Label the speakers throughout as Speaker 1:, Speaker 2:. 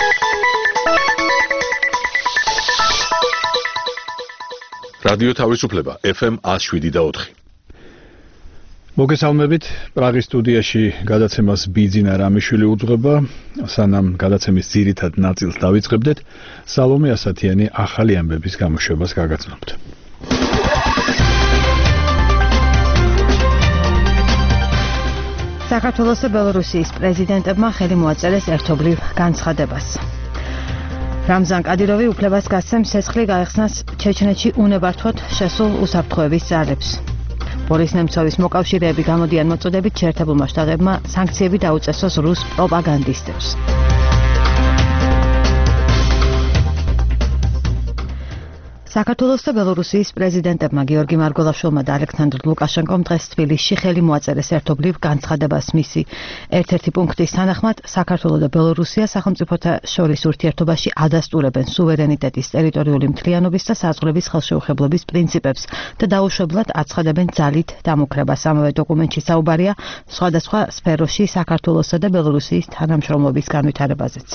Speaker 1: რადიო თავისუფლება FM 107.4.
Speaker 2: მოგესალმებით, პრაღის სტუდიაში გადაცემას ბიძინა რამიშვილი უძღვება. სანამ გადაცემის ძირითად ნაწილს დავიწყებდეთ, სალომე ასათიანი ახალი ამბების გამოშვებას გაგაცნობთ.
Speaker 3: საქართველოს და ბელორუსიის პრეზიდენტებმა ხელი მოაწერეს ერთობლივ განცხადებას. რამზან კადიროვი უფლებას გასცემს ცეცხლი გაეხსნას ჩეჩნეთში უნებართვოდ შესულ უსაფრთხოების ძალებს. ბორის ნემცოვის მოკავშირეები გამოდიან მოწოდებით შეერთებულმა შტატებმა სანქციები დაუწესოს რუს პროპაგანდისტებს. საქართველოს და ბელორუსიის პრეზიდენტებმა გიორგი მარგველაშვილმა და ალექსანდრ ლუკაშენკომ დღეს თბილისში ხელი მოაწერეს ერთობლივ განცხადებას მისი. ერთ-ერთი პუნქტის თანახმად საქართველოს და ბელორუსია სახელმწიფოთა შორის ურთიერთობაში ადასტურებენ სუვერენიტეტის, ტერიტორიული მთლიანობის და საზღვრების ხელშეუხებლობის პრინციპებს და დაუშვებლად აცხადებენ ძალით დამუქრებას. ამავე დოკუმენტში საუბარია სხვადასხვა სფეროში საქართველოსა და ბელორუსიის თანამშრომლობის განვითარებაზეც.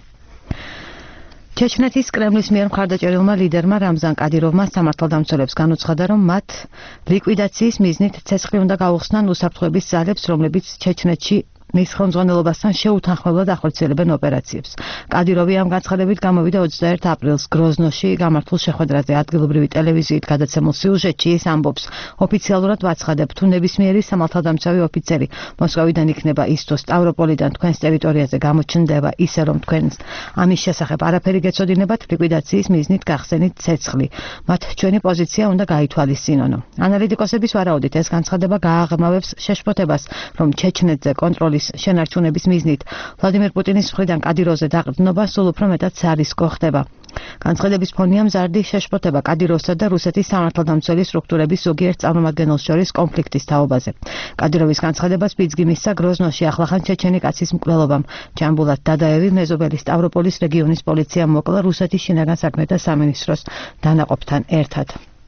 Speaker 3: ჩეჩნეთის კრემლის მიერ მხარდაჭერილმა ლიდერმა რამზან კადიროვმა სამართალდამცველებს განუცხადა, რომ მათ ლიკვიდაციის მიზნით ცეცხლი უნდა გაუხსნან უსაფრთხოების ძალებს, რომლებიც ჩეჩნეთში მის ხელმძღვანელობასთან შეუთანხმებლად ახორციელებენ ოპერაციებს. კადიროვი ამ განცხადებით გამოვიდა 21 აპრილს გროზნოში გამართულ შეხვედრაზე. ადგილობრივი ტელევიზიით გადაცემულ სიუჟეტში ის ამბობს, ოფიციალურად ვაცხადებ, თუ ნებისმიერი სამართალდამცავი ოფიცერი მოსკოვიდან იქნება ის თუ სტავროპოლიდან თქვენს ტერიტორიაზე გამოჩნდება ისე, რომ თქვენს ამის შესახებ არაფერი გეცოდინებათ, ლიკვიდაციის მიზნით გახსენით ცეცხლი. მათ ჩვენი პოზიცია უნდა გაითვალისწინონო. ანალიტიკოსების ვარაუდით ეს განცხადება გააღრმავებს შეშფოთებას, რომ ჩეჩნეთზე კონტროლის შენარჩუნების მიზნით ვლადიმერ პუტინის მხრიდან კადიროვზე დაყრდნობა სულ უფრო მეტად სარისკო ხდება. განცხადების ფონია მზარდი შეშფოთება კადიროვსა და რუსეთის სამართალდამცველი სტრუქტურების ზოგიერთ წარმომადგენელს შორის კონფლიქტის თაობაზე. კადიროვის განცხადებას ბიძგი მისცა გროზნოში ახლახან ჩეჩენი კაცის მკვლელობამ. ჯამბულატ დადაევი მეზობელი სტავროპოლის რეგიონის პოლიციამ მოკლა რუსეთის შინაგან საქმეთა სამინისტროს დანაყოფთან ერთად.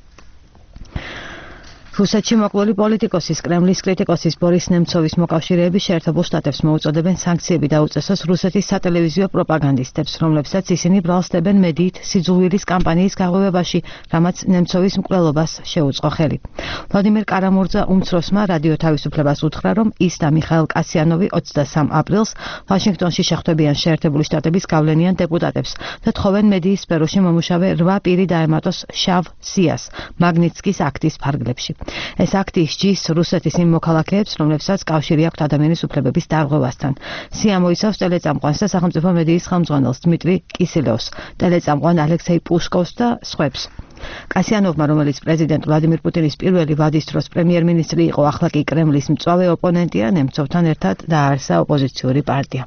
Speaker 3: რუსეთში მოკლული პოლიტიკოსის, კრემლის კრიტიკოსის ბორის ნემცოვის მოკავშირეები შეერთებულ შტატებს მოუწოდებენ სანქციები დაუწესოს რუსეთის სატელევიზიო პროპაგანდისტებს, რომლებსაც ისინი ბრალსდებენ მედიით სიძულვილის კამპანიის გაღვივებაში, რამაც ნემცოვის მკვლელობას შეუწყო ხელი. ვლადიმერ კარამურძა უმცროსმა რადიო თავისუფლებას უთხრა, რომ ის და მიხაილ კასიანოვი 23 აპრილს ვაშინგტონში შეხვდებიან შეერთებული შტატების გავლენიან დეპუტატებს და თხოვენ მედიის სფეროში მომუშავე 8 პირი დაემატოს შავ სიას მაგნიტსკის აქტის ფარგლებში. ეს აქტი ისჯის რუსეთის იმ მოქალაქეებს, რომლებსაც კავშირი აქვთ ადამიანის უფლებების დარღვევასთან. სია მოიცავს ტელეწამყვანს და სახელმწიფო მედიის ხელმძღვანელს დმიტრი კისილევს, ტელეწამყვან ალექსეი პუშკოვს და სხვებს. კასიანოვმა, რომელიც პრეზიდენტ ვლადიმერ პუტინის პირველი ვადის დროს პრემიერ-მინისტრი იყო, ახლა კი კრემლის მწვავე ოპონენტია, ნემცოვთან ერთად დააარსა ოპოზიციური პარტია.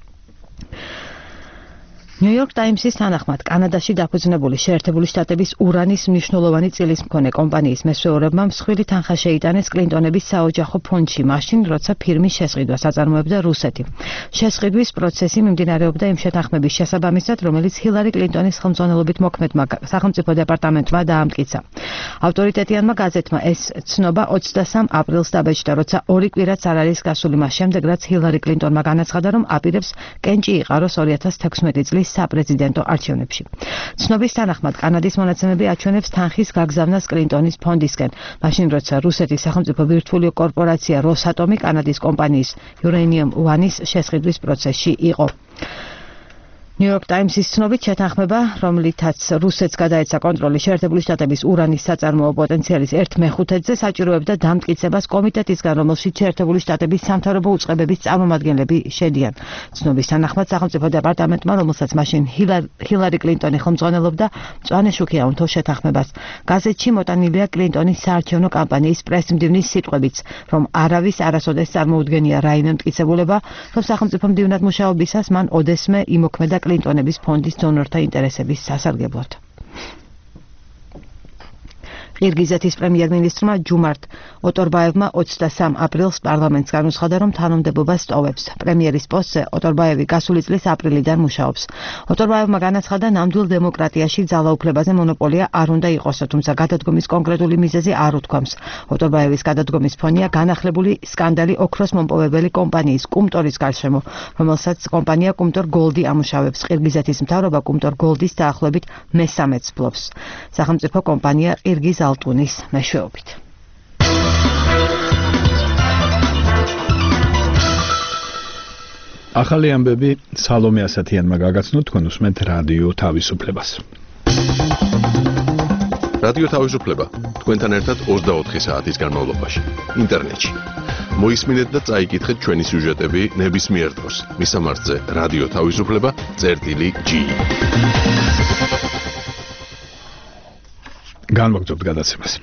Speaker 3: ნიუ-იორკ ტაიმსის თანახმად, კანადაში დაფუძნებული შეერთებული შტატების ურანის მნიშვნელოვანი წილის მქონე კომპანიის მესვეურებმა მსხვილი თანხა შეიტანეს კლინტონების საოჯახო ფონდში, მაშინ, როცა ფირმის შესყიდვას აწარმოებდა რუსეთი. შესყიდვის პროცესი მიმდინარეობდა იმ შეთანხმების შესაბამისად, რომელიც ჰილარი კლინტონის ხელმძღვანელობით მოქმედმა სახელმწიფო დეპარტამენტმა დაამტკიცა. ავტორიტეტიანმა გაზეთმა ეს ცნობა 23 აპრილს დაბეჭდა, როცა 2 კვირაც არ არის გასული მას შემდეგ, რაც ჰილარი კლინტონმა განაცხადა, რომ აპირებს კენჭი იყაროს 2016 წლის საპრეზიდენტო არჩევნებში. ცნობის თანახმად, კანადის მონაცემები აჩვენებს თანხის გაგზავნას კლინტონის ფონდისკენ, მაშინ როცა რუსეთის სახელმწიფო ბირთვული კორპორაცია როსატომი კანადის კომპანიის Uranium One-ის შესყიდვის პროცესში იყო. ნიუ-იორკ ტაიმსის ცნობით შეთანხმება, რომლითაც რუსეთს გადაეცა კონტროლი შეერთებული შტატების ურანის საწარმოო პოტენციალის 1/5-ზე საჭიროებდა დამტკიცებას კომიტეტისგან, რომელშიც შეერთებული შტატების სამთავრობო უწყებების წარმომადგენლები შედიან. ცნობის თანახმად, სახელმწიფო დეპარტამენტმა, რომელსაც მაშინ ჰილარი კლინტონი ხელმძღვანელობდა, მწვანე შუქი აუნთო შეთანხმებას. გაზეთში მოტანილია კლინტონის საარჩევნო კამპანიის პრესმდივნის სიტყვებიც, რომ არავის არასოდეს წარმოუდგენია რაიმე მტკიცებულება, რომ სახელმწიფო მდივნად მუშაობისას მან ოდესმე იმოქმედა კლინტონების ფონდის დონორთა ინტერესების სასარგებლოდ. ყირგიზეთის პრემიერ-მინისტრმა ჯუმარტ ოტორბაევმა 23 აპრილს პარლამენტს განუცხადა, რომ თანამდებობას ტოვებს. პრემიერის პოსტზე ოტორბაევი გასული წლის აპრილიდან მუშაობს. ოტორბაევმა განაცხადა, ნამდვილ დემოკრატიაში ძალაუფლებაზე მონოპოლია არ უნდა იყოსო, თუმცა გადადგომის კონკრეტული მიზეზი არ უთქვამს. ოტორბაევის გადადგომის ფონია განახლებული სკანდალი ოქროს მომპოვებელი კომპანიის კუმტორის გარშემო, რომელსაც კომპანია კუმტორ გოლდი ამუშავებს. ყირგიზეთის მთავრობა კუმტორ გოლდის დაახლოებით მესამედს ფლობს. სახელმწიფო კომპანია ყირგიზ ალტუნის მეშვეობით.
Speaker 2: ახალი ამბები სალომე ასათიანმა გაგაცნოთ, თქვენ უსმენთ რადიო თავისუფლებას.
Speaker 1: რადიო თავისუფლება თქვენთან ერთად 24 საათის განმავლობაში ინტერნეტში. მოისმინეთ და წაიკითხეთ ჩვენი სიუჟეტები ნებისმიერ დროს. მისამართზე რადიო თავისუფლება.g.
Speaker 2: განვაგრძობთ გადაცემას.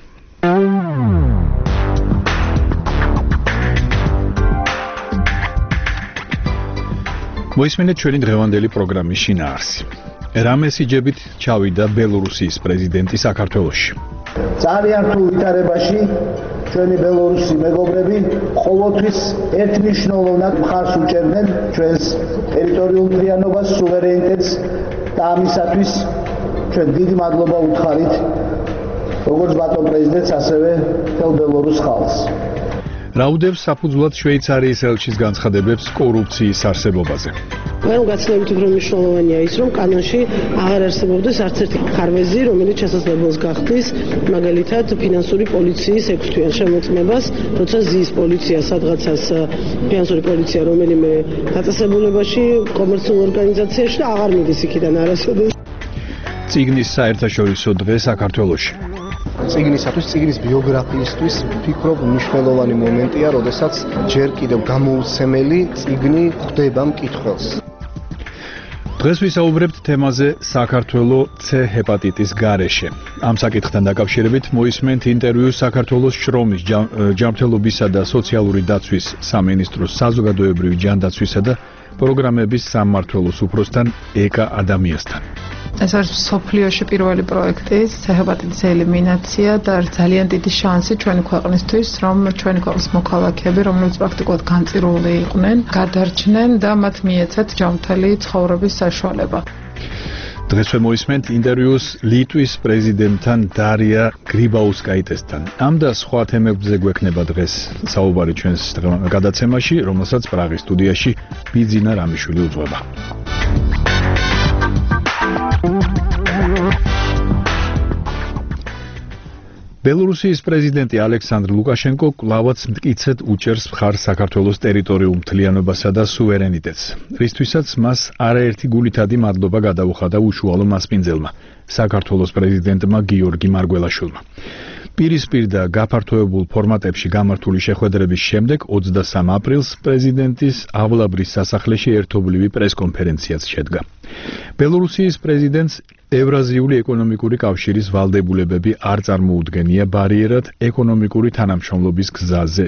Speaker 2: მოისმინეთ ჩვენი დღევანდელი პროგრამის შინაარსი. რა მესიჯებით ჩავიდა ბელორუსიის პრეზიდენტი საქართველოში.
Speaker 4: ძალიან რთულ ვითარებაში ჩვენი ბელორუსი მეგობრები ყოველთვის ერთმნიშვნელოვნად მხარს უჭერდნენ ჩვენს ტერიტორიულ მთლიანობას, სუვერენიტეტს და ამისათვის ჩვენ დიდი მადლობა უთხრით როგორც ბატონ პრეზიდენტს, ასევე მთელ ბელორუს ხალხს.
Speaker 2: რაუდევს საფუძვლად შვეიცარიის ელჩის განცხადებებს კორუფციის არსებობაზე.
Speaker 5: Mən გაცნობით უფრო მნიშვნელოვანია ის, რომ კანონში აღარ არსებობდეს არც ერთი ხარვეზი, რომელიც შესაძლებელს გახდის, მაგალითად, ფინანსური პოლიციის 6 თვიან შემოწმებას, როცა ზის პოლიცია სადღაცას ფინანსური პოლიცია რომელიმე დაწესებულებაში, კომერციულ ორგანიზაციაში და აღარ მიდის იქიდან არასოდეს.
Speaker 2: წიგნის საერთაშორისო დღე საქართველოში.
Speaker 6: წიგნის ბიოგრაფიისთვის ვფიქრობ მნიშვნელოვანი მომენტია, როდესაც ჯერ კიდევ გამოუცემელი წიგნი ხვდება მკითხველს.
Speaker 2: დღეს ვისაუბრებთ თემაზე საქართველო C ჰეპატიტის გარეშე. ამ საკითხთან დაკავშირებით მოისმენთ ინტერვიუს საქართველოს შრომის, ჯანმრთელობისა და სოციალური დაცვის სამინისტროს საზოგადოებრივი ჯანდაცვისა და პროგრამების სამმართველოს უფროსთან ეკა ადამიანსთან.
Speaker 7: ეს არის სოფლიოში პირველი პროექტი C ჰეპატიტის ელიმინაცია და ძალიან დიდი შანსი ჩვენი ქვეყნისთვის, რომ ჩვენი ქვეყნის მოქალაქეები, რომლებიც პრაქტიკულად განწირული იყვნენ, გადარჩნენ და მათ მიეცათ ჯანმრთელი ცხოვრების საშუალება.
Speaker 2: დღესვე მოისმენთ ინტერვიუს ლიტვის პრეზიდენტთან დარია გრიბაუსკაიტესთან. ამ და სხვა თემებზე გვექნება დღეს საუბარი ჩვენს გადაცემაში, რომელსაც პრაღის სტუდიაში ბიძინა რამიშვილი უძღვება. ბელორუსიის პრეზიდენტი ალექსანდრ ლუკაშენკო კვლავაც მტკიცედ უჭერს მხარს საქართველოს ტერიტორიულ მთლიანობასა და სუვერენიტეტს, რისთვისაც მას არაერთი გულითადი მადლობა გადაუხადა უშუალო მასპინძელმა, საქართველოს პრეზიდენტმა გიორგი მარგველაშვილმა. პირისპირ და გაფართოებულ ფორმატებში გამართული შეხვედრების შემდეგ 23 აპრილს პრეზიდენტის ავლაბრის სასახლეში ერთობლივი პრესკონფერენციაც შედგა. ბელორუსიის პრეზიდენტს ევრაზიული ეკონომიკური კავშირის ვალდებულებები არ წარმოუდგენია ბარიერად ეკონომიკური თანამშრომლობის გზაზე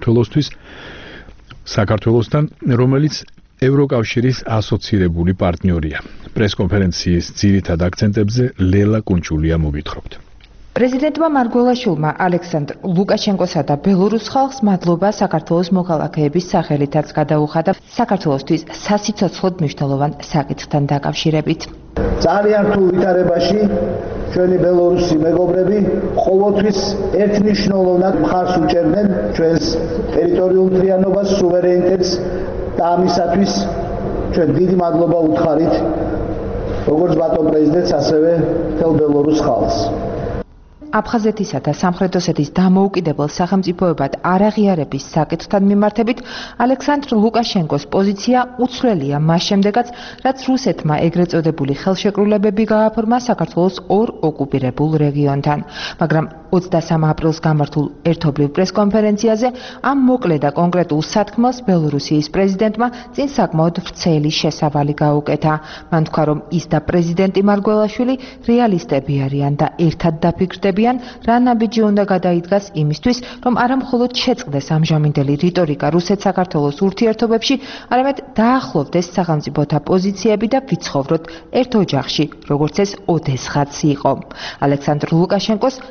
Speaker 2: საქართველოსთან, რომელიც ევროკავშირის ასოცირებული პარტნიორია. პრესკონფერენციის ძირითად აქცენტებზე ლელა კუნჩულია მოგითხრობთ.
Speaker 8: პრეზიდენტმა მარგველაშვილმა ალექსანდრ ლუკაშენკოსა და ბელორუს ხალხს მადლობა საქართველოს მოქალაქეების სახელითაც გადაუხადა საქართველოსთვის სასიცოცხლოდ მნიშვნელოვან საკითხთან დაკავშირებით.
Speaker 4: ძალიან რთულ ვითარებაში ჩვენი ბელორუსი მეგობრები ყოველთვის ერთმნიშვნელოვნად მხარს უჭერდნენ ჩვენს ტერიტორიულ მთლიანობას, სუვერენიტეტს და ამისათვის ჩვენ დიდი მადლობა უთხრით როგორც ბატონ პრეზიდენტს, ასევე მთელ ბელორუს ხალხს.
Speaker 8: აფხაზეთისა და სამხრეთ ოსეთის დამოუკიდებელ სახელმწიფოებად არაღიარების საკითხთან მიმართებით ალექსანდრ ლუკაშენკოს პოზიცია უცვლელია მას შემდეგაც, რაც რუსეთმა ეგრეთ წოდებული ხელშეკრულებები გააფორმა საქართველოს ორ ოკუპირებულ რეგიონთან. მაგრამ 23 აპრილს გამართულ ერთობლივ პრესკონფერენციაზე ამ მოკლე და კონკრეტულ სათქმელს ბელორუსიის პრეზიდენტმა წინ საკმაოდ ვრცელი შესავალი გაუკეთა. მან თქვა, რომ ის და პრეზიდენტი მარგველაშვილი რეალისტები არიან და ერთად დაფიქრდებიან, რა ნაბიჯი უნდა გადაიდგას იმისთვის, რომ არა მხოლოდ შეწყდეს ამჟამინდელი რიტორიკა რუსეთ-საქართველოს ურთიერთობებში, არამედ დაახლოვდეს სახელმწიფოთა პოზიციები და ვიცხოვროთ ერთ ოჯახში, როგორც ეს ოდესღაც იყო. ალექსანდრ ლუკაშენკოს ხალხთა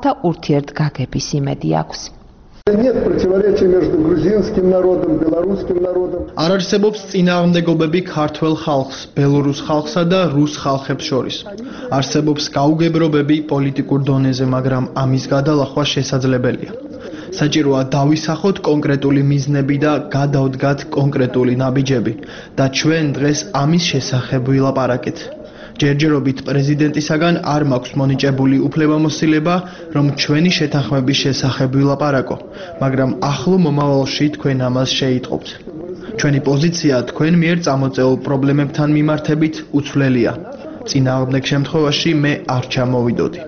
Speaker 8: ქართველთა ურთიერთგაგების იმედი აქვს.
Speaker 9: Нет противоречия между грузинским народом, белорусским народом.
Speaker 10: არ არსებობს წინააღმდეგობები ქართველ ხალხს, ბელორუს ხალხსა და რუს ხალხებს შორის. არსებობს გაუგებრობები პოლიტიკურ დონეზე, მაგრამ ამის გადალახვა შესაძლებელია. საჭიროა დავისახოთ კონკრეტული მიზნები და გადავდგათ კონკრეტული ნაბიჯები და ჩვენ დღეს ამის შესახებ ვილაპარაკეთ. ჯერჯერობით პრეზიდენტისაგან არ მაქვს მონიჭებული უფლებამოსილება, რომ ჩვენი შეთანხმების შესახებ ვილაპარაკო, მაგრამ ახლო მომავალში თქვენ ამას შეიტყობთ. ჩვენი პოზიცია თქვენ მიერ წამოწეულ პრობლემებთან მიმართებით უცვლელია. წინააღმდეგ შემთხვევაში მე არ ჩამოვიდოდი.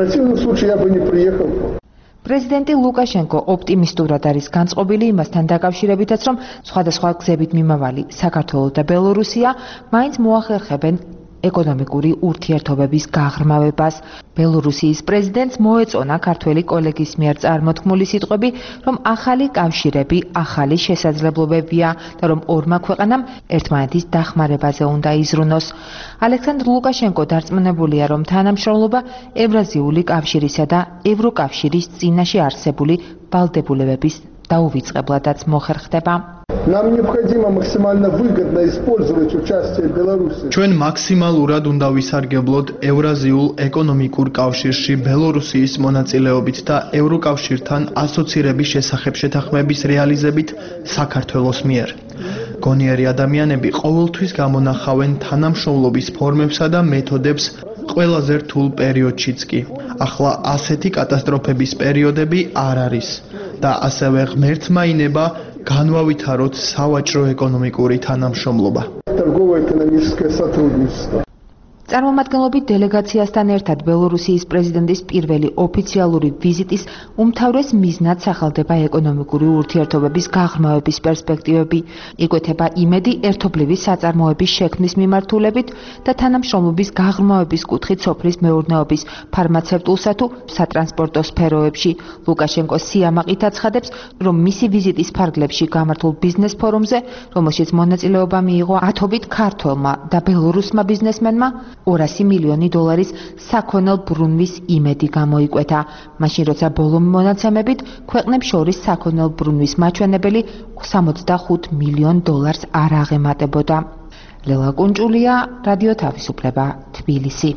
Speaker 8: პრეზიდენტი ლუკაშენკო ოპტიმისტურად არის განწყობილი იმასთან დაკავშირებითაც, რომ სხვადასხვა გზებით მიმავალი საქართველო და ბელორუსია მაინც მოახერხებენ ეკონომიკური ურთიერთობების გაღრმავებას. ბელორუსიის პრეზიდენტს მოეწონა ქართველი კოლეგის მიერ წარმოთქმული სიტყვები, რომ ახალი კავშირები ახალი შესაძლებლობებია და რომ ორმა ქვეყანამ ერთმანეთის დახმარებაზე უნდა იზრუნოს. ალექსანდრ ლუკაშენკო დარწმუნებულია, რომ თანამშრომლობა ევრაზიული კავშირისა და ევროკავშირის წინაშე არსებული ვალდებულებების დაუვიწყებლადაც მოხერხდება.
Speaker 9: Нам необходимо максимально выгодно использовать участие Беларуси.
Speaker 10: ჩვენ მაქსიმალურად უნდა ვისარგებლოთ ევრაზიულ ეკონომიკურ კავშირში ბელორუსიის მონაწილეობით და ევროკავშირთან ასოცირების შესახებ შეთანხმების რეალიზებით საქართველოს მიერ. გონიერი ადამიანები ყოველთვის გამონახავენ თანამშრომლობის ფორმებსა და მეთოდებს ყველაზე რთულ პერიოდშიც კი. ახლა ასეთი კატასტროფების პერიოდები არ არის და ასევე ღმერთმა ინება განვავითაროთ სავაჭრო ეკონომიკური თანამშრომლობა.
Speaker 9: Торгово-экономическое сотрудничество.
Speaker 8: წარმომადგენლობით დელეგაციასთან ერთად ბელორუსიის პრეზიდენტის პირველი ოფიციალური ვიზიტის უმთავრეს მიზნად სახელდება ეკონომიკური ურთიერთობების გაღრმავების პერსპექტივები. იკვეთება იმედი ერთობლივი საწარმოების შექმნის მიმართულებით და თანამშრომლობის გაღრმავების კუთხით სოფლის მეურნეობის, ფარმაცევტულსა თუ სატრანსპორტო სფეროებში. ლუკაშენკო სიამაყით აცხადებს, რომ მისი ვიზიტის ფარგლებში გამართულ ბიზნეს ფორუმზე, რომელშიც მონაწილეობა მიიღო ათობით ქართველმა და ბელორუსმა ბიზნესმენმა, $200 მილიონი საქონელ ბრუნვის იმედი გამოიკვეთა. მაშინ როცა ბოლო მონაცემებით ქვეყნებს შორის საქონელ ბრუნვის მაჩვენებელი $65 მილიონ არ აღემატებოდა. ლელა კუნჭულია, რადიო თავისუფლება, თბილისი.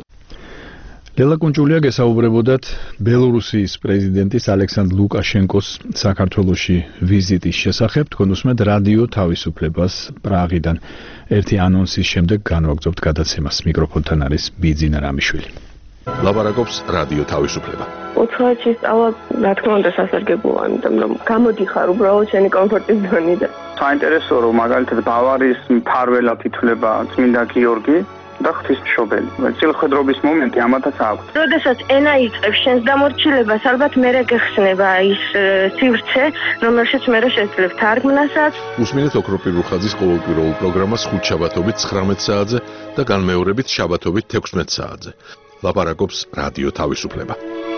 Speaker 2: ლელა კუნჭულია გესაუბრებოდათ ბელორუსიის პრეზიდენტის ალექსანდრ ლუკაშენკოს საქართველოში ვიზიტის შესახებ. თქვენ უსმენთ რადიო თავისუფლებას პრაღიდან. ერთი ანონსის შემდეგ განვაგრძობთ გადაცემას. მიკროფონთან არის ბიძინა რამიშვილი.
Speaker 1: ლაპარაკობს რადიო თავისუფლება.
Speaker 11: უცხოეთში სწავლა, რა თქმა უნდა, სასარგებლოა, იმიტომ რომ გამოდიხარ უბრალოდ შენი კომფორტის ზონიდან.
Speaker 12: საინტერესოა, რომ მაგალითად ბავარიის მფარველად ითვლება წმინდა გიორგი და ღვთისმშობელი. წილხედრობის მომენტი ამათაც აქვს.
Speaker 11: როდესაც ენა იწყებს შენს დამორჩილებას, ალბათ მერე გეხსნება ის სივრცე, რომელშიც მერე შეძლებ თარგმნასაც.
Speaker 1: უსმინეთ ოქროპირ რუხაძის ყოველკვირეულ პროგრამას ხუთშაბათობით 19 საათზე და განმეორებით შაბათობით 16 საათზე. ლაპარაკობს რადიო თავისუფლება.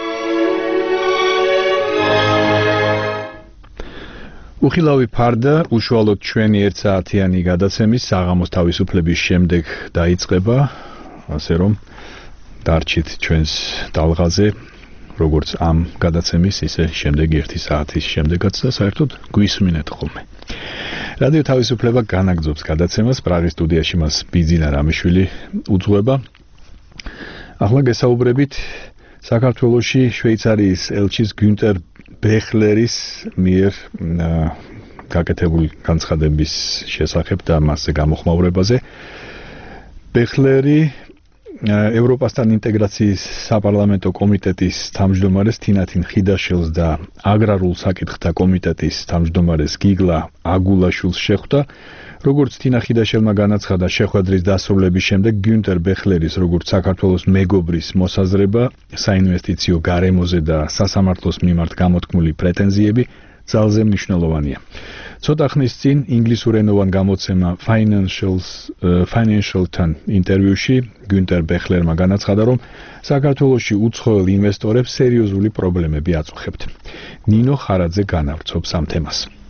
Speaker 2: უხილავი ფარდა უშუალოდ ჩვენი 1 საათიანი გადაცემის საღამოს თავისუფლების შემდეგ დაიწყება, ასე რომ დარჩით ჩვენს დალღაზე, როგორც ამ გადაცემის, ისე შემდეგ 1 საათის შემდეგაც და საერთოდ გვისმინეთ ხოლმე. რადიო თავისუფლება განაგრძობს გადაცემას, პრაღის სტუდიაში მას ბიძინა რამიშვილი უძღვება. ახლა გესაუბრებით საქართველოში შვეიცარიის ელჩის გუნტერ ბეხლერის მიერ გაკეთებული განცხადების შესახებ და მასზე გამოხმაურებაზე. ბეხლერი ევროპასთან ინტეგრაციის საპარლამენტო კომიტეტის თავმჯდომარეს თინათინ ხიდაშელს და აგრარულ საკითხთა კომიტეტის თავმჯდომარეს გიგლა აგულაშვილს შეხვდა. როგორც თინა ხიდაშელმა განაცხადა, შეხვედრის დასრულების შემდეგ გუნტერ ბეხლერის როგორც საქართველოს მეგობრის მოსაზრება საინვესტიციო გარემოზე და სასამართლოს მიმართ გამოთქმული პრეტენზიები ძალზე მნიშვნელოვანია. ცოტა ხნის წინ ინგლისურენოვან გამოცემა Financial-თან ინტერვიუში გუნტერ ბეხლერმა განაცხადა, რომ საქართველოში უცხოელ ინვესტორებს სერიოზული პრობლემები აწუხებთ. ნინო ხარაძე განავრცობს ამ თემას.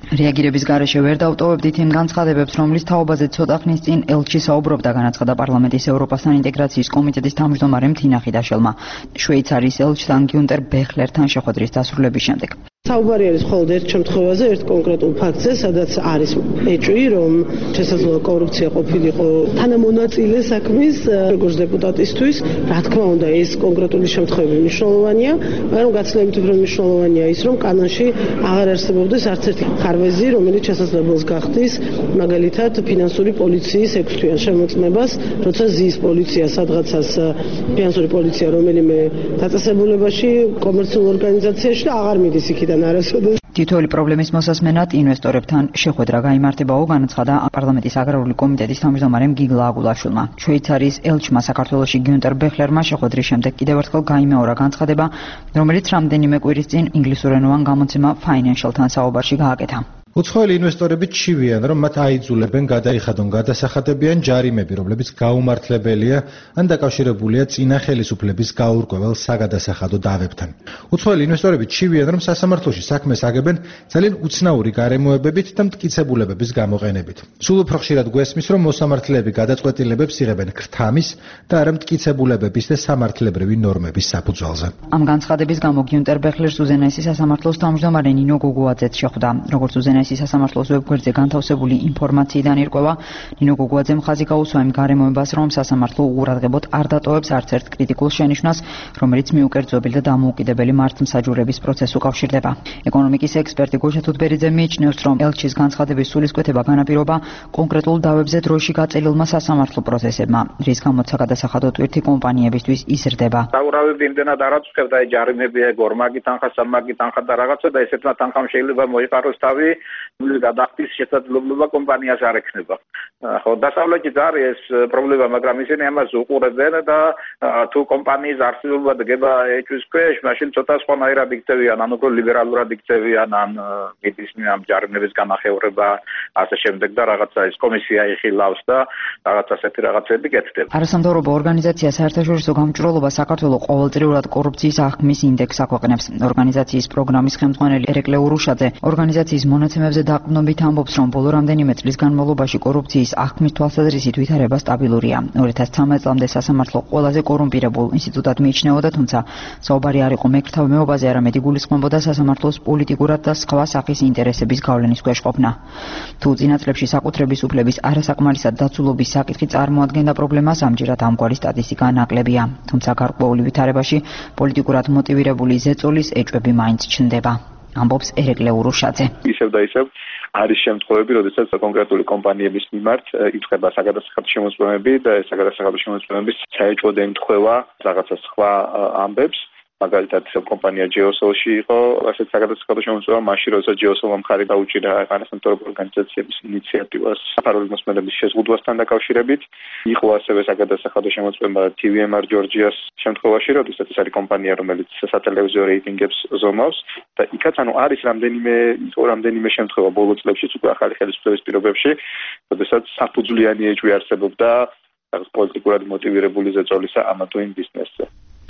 Speaker 13: რეაგირების გარეშე ვერ დავტოვებდით იმ განცხადებებს, რომლის თაობაზე ცოტა ხნის წინ ელჩი საუბრობდა, განაცხადა პარლამენტის ევროპასთან ინტეგრაციის კომიტეტის თავმჯდომარემ თინა ხიდაშელმა. შვეიცარიის ელჩთან გიუნტერ ბეხლერთან შეხვედრის დასრულების შემდეგ.
Speaker 5: საუბარი არის მხოლოდ ერთ შემთხვევაზე, ერთ კონკრეტულ ფაქტზე, სადაც არის ეჭვი, რომ შესაძლოა კორუფცია ყოფილიყო თანამონაწილე საქმის, როგორც დეპუტატისთვის. რა თქმა უნდა, ეს კონკრეტული შემთხვევები მნიშვნელოვანია, მაგრამ გაცილებით უფრო მნიშვნელოვანია ის, რომ კანონში აღარ არსებობდეს არც ერთი ხარვეზი, რომელიც შესაძლებელს გახდის, მაგალითად, ფინანსური პოლიციის 6 თვიან შემოწმებას, როცა ზის პოლიცია სადღაცას ფინანსური პოლიცია რომელიმე დაწესებულებაში, კომერციულ ორგანიზაციაში და აღარ მიდის იქიდან.
Speaker 13: თითოეული პრობლემის მოსასმენად ინვესტორებთან შეხვედრა გაიმართებაო, განაცხადა პარლამენტის აგრარული კომიტეტის თავმჯდომარემ გიგლა აგულაშვილმა. შვეიცარიის ელჩმა საქართველოში გიუნტერ ბეხლერმა შეხვედრის შემდეგ კიდევ ერთხელ გაიმეორა განცხადება, რომელიც რამდენიმე კვირის წინ ინგლისურენოვან გამოცემა Financial-თან საუბარში გააკეთა.
Speaker 14: უცხოელი ინვესტორები ჩივიან, რომ მათ აიძულებენ გადაიხადონ გადასახადებიან ჯარიმები, რომლებიც გაუმართლებელია ან დაკავშირებულია წინა ხელისუფლების გაურკვეველ საგადასახადო დავებთან. უცხოელი ინვესტორები ჩივიან, რომ სასამართლოში საქმეს აგებენ ძალიან უცნაური გარემოებებით და მტკიცებულებების გამოყენებით. სულ უფრო ხშირად გვესმის, რომ მოსამართლეები გადაწყვეტილებებს იღებენ ქრთამის და არა მტკიცებულებების და სამართლებრივი ნორმების საფუძველზე.
Speaker 13: ამ განცხადების გამო გიუნტერ ბეხლერს უზენაესი სასამართლოს თავმჯდომარე ნინო გოგუაძეც შეხვდა. როგორც უზენაესი სასამართლოს ვებგვერდზე განთავსებული ინფორმაციიდან ირკვევა, ნინო გოგუაძემ ხაზი გაუსვა იმ გარემოებას, რომ სასამართლო უყურადღებოდ არ დატოვებს არც ერთ კრიტიკულ შენიშვნას, რომელიც მიუკერძობილ და დამოუკიდებელი მართლმსაჯულების პროცესს უკავშირდება. ეკონომიკის ექსპერტი გოჩა თუთბერიძე მიიჩნევს, რომ ელჩის განცხადების სულისკვეთება განაპირობა კონკრეტულ დავებზე დროში გაწელილმა სასამართლო პროცესებმა, რის გამოც საგადასახადო ტვირთი კომპანიებისთვის იზრდება.
Speaker 15: საურავები იმდენად არ აწუხებდა ჯარიმები, გორმაგი თანხა, სამმაგი თანხა და რაღაცა და ესეთმა თანხამ შეიძლება მოიყაროს თავი, გადახდის შესაძლებლობა კომპანიას არ ექნება. ხო, დასავლეთით არის ეს პრობლემა, მაგრამ ისინი ამას უყურებენ და თუ კომპანიის არსებობა დგება ეჭვის ქვეშ, მაშინ ცოტა სხვანაირად იქცევიან, ან უფრო ლიბერალურად იქცევიან, ან მიდის ამ ჯარიმების განახევრება, ასე შემდეგ და რაღაცა ეს კომისია იხილავს და რაღაც ასეთი რაღაცები გეცდება.
Speaker 13: არასამთავრობო ორგანიზაცია საერთაშორისო გამჭვირვალობა საქართველოს ყოველწლიურად კორუფციის აღქმის ინდექსს აქვეყნებს. ორგანიზაციის პროგრამის ხელმძღვანელი ერეკლე ურუშაძე ორგანიზაციის მონაცემებზე დაყრდნობით ამბობს, რომ ბოლო რამდენიმე წლის განმავლობაში კორუფციის აღქმის თვალსაზრისით ვითარება სტაბილურია. 2013 წლამდე სასამართლო ყველაზე კორუმპირებულ ინსტიტუტად მიიჩნეოდა, თუმცა საუბარი არ იყო მეკრთავ მეობაზე, არამედ იგულისხმებოდა სასამართლოს პოლიტიკურად და სხვა სახის ინტერესების გავლენის ქვეშ ყოფნა. თუ წინა წლებში საკუთრების უფლების არასაკმარისად დაცულობის საკითხი წარმოადგენდა პრობლემას, ამჯერად ამგვარი სტატისტიკა ნაკლებია. თუმცა გარკვეული ვითარებაში პოლიტიკურად მოტივირებული ზეწოლის ეჭვები მაინც ჩნდება. ამბობს ერეკლე ურუშაძე.
Speaker 16: ისევ და ისევ არის შემთხვევები, როდესაც კონკრეტული კომპანიების მიმართ იწყება საგადასახადო შემოწმებები და ეს საგადასახადო შემოწმებები საეჭვოდ ემთხვევა რაღაცა სხვა ამბებს. მაგალითად, კომპანია ჯეოსოლში იყო ასეთ საგადასახადო შემოწმება, მაშინ როცა ჯეოსოლმა მხარი დაუჭირა არასამთავრობო ორგანიზაციების ინიციატივას საფარული მოსმენების შეზღუდვასთან დაკავშირებით. იყო ასევე საგადასახადო შემოწმება TVMR Georgia's შემთხვევაში, როდესაც ეს არის კომპანია, რომელიც სატელევიზიო რეიტინგებს ზომავს და იქაც არის რამდენიმე შემთხვევა ბოლო წლებშიც უკვე ახალი ხელისუფლების პირობებში, როდესაც საფუძვლიანი ეჭვი არსებობდა პოლიტიკურად მოტივირებული ზეწოლისა ამა თუ იმ ბიზნესზე.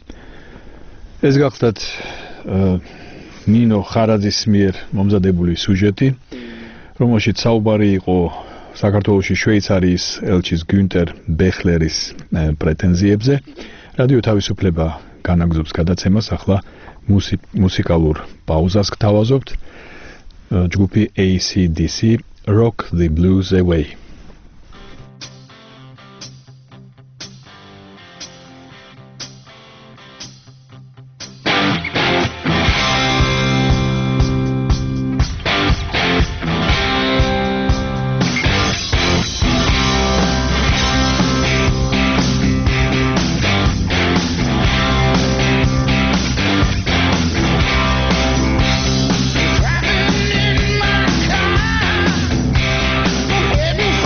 Speaker 2: ეს გახლდათ ნინო ხარაძის მიერ მომზადებული სიუჟეტი, რომელშიც საუბარი იყო საქართველოში შვეიცარიის ელჩის გიუნტერ ბეხლერის პრეტენზიებზე. რადიო თავისუფლება განაგზობს გადაცემას, ახლა მუსიკალურ პაუზას გთავაზობთ. ჯგუფი AC/DC Rock the Blues Away.
Speaker 17: Heading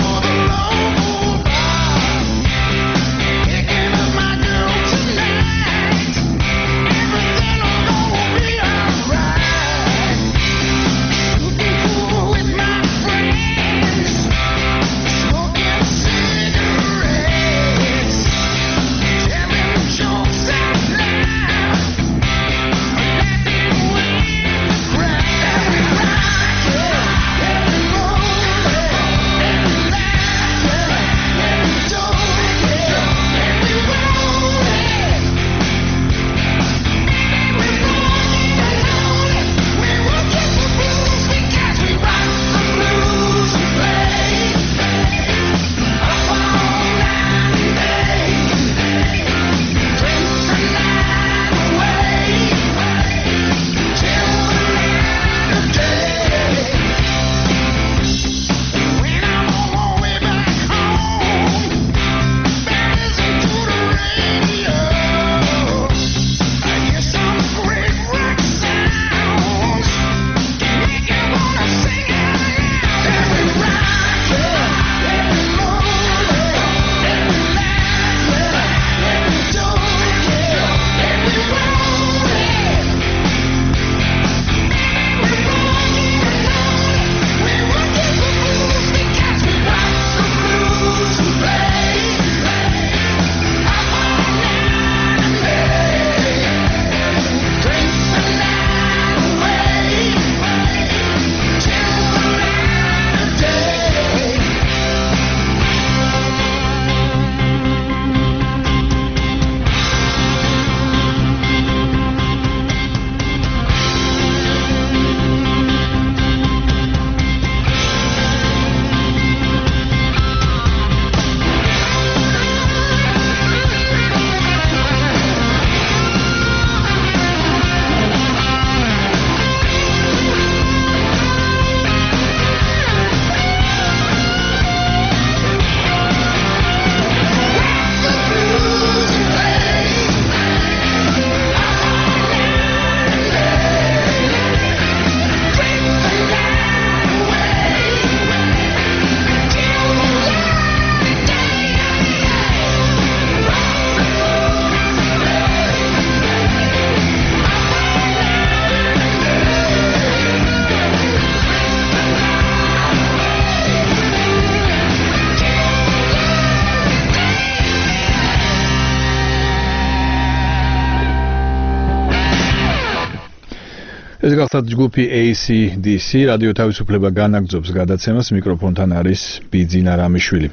Speaker 2: გახლავთ ჯგუფი AC/DC რადიო თავისუფლება განაგრძობს გადაცემას, მიკროფონთან არის ბიძინა რამიშვილი.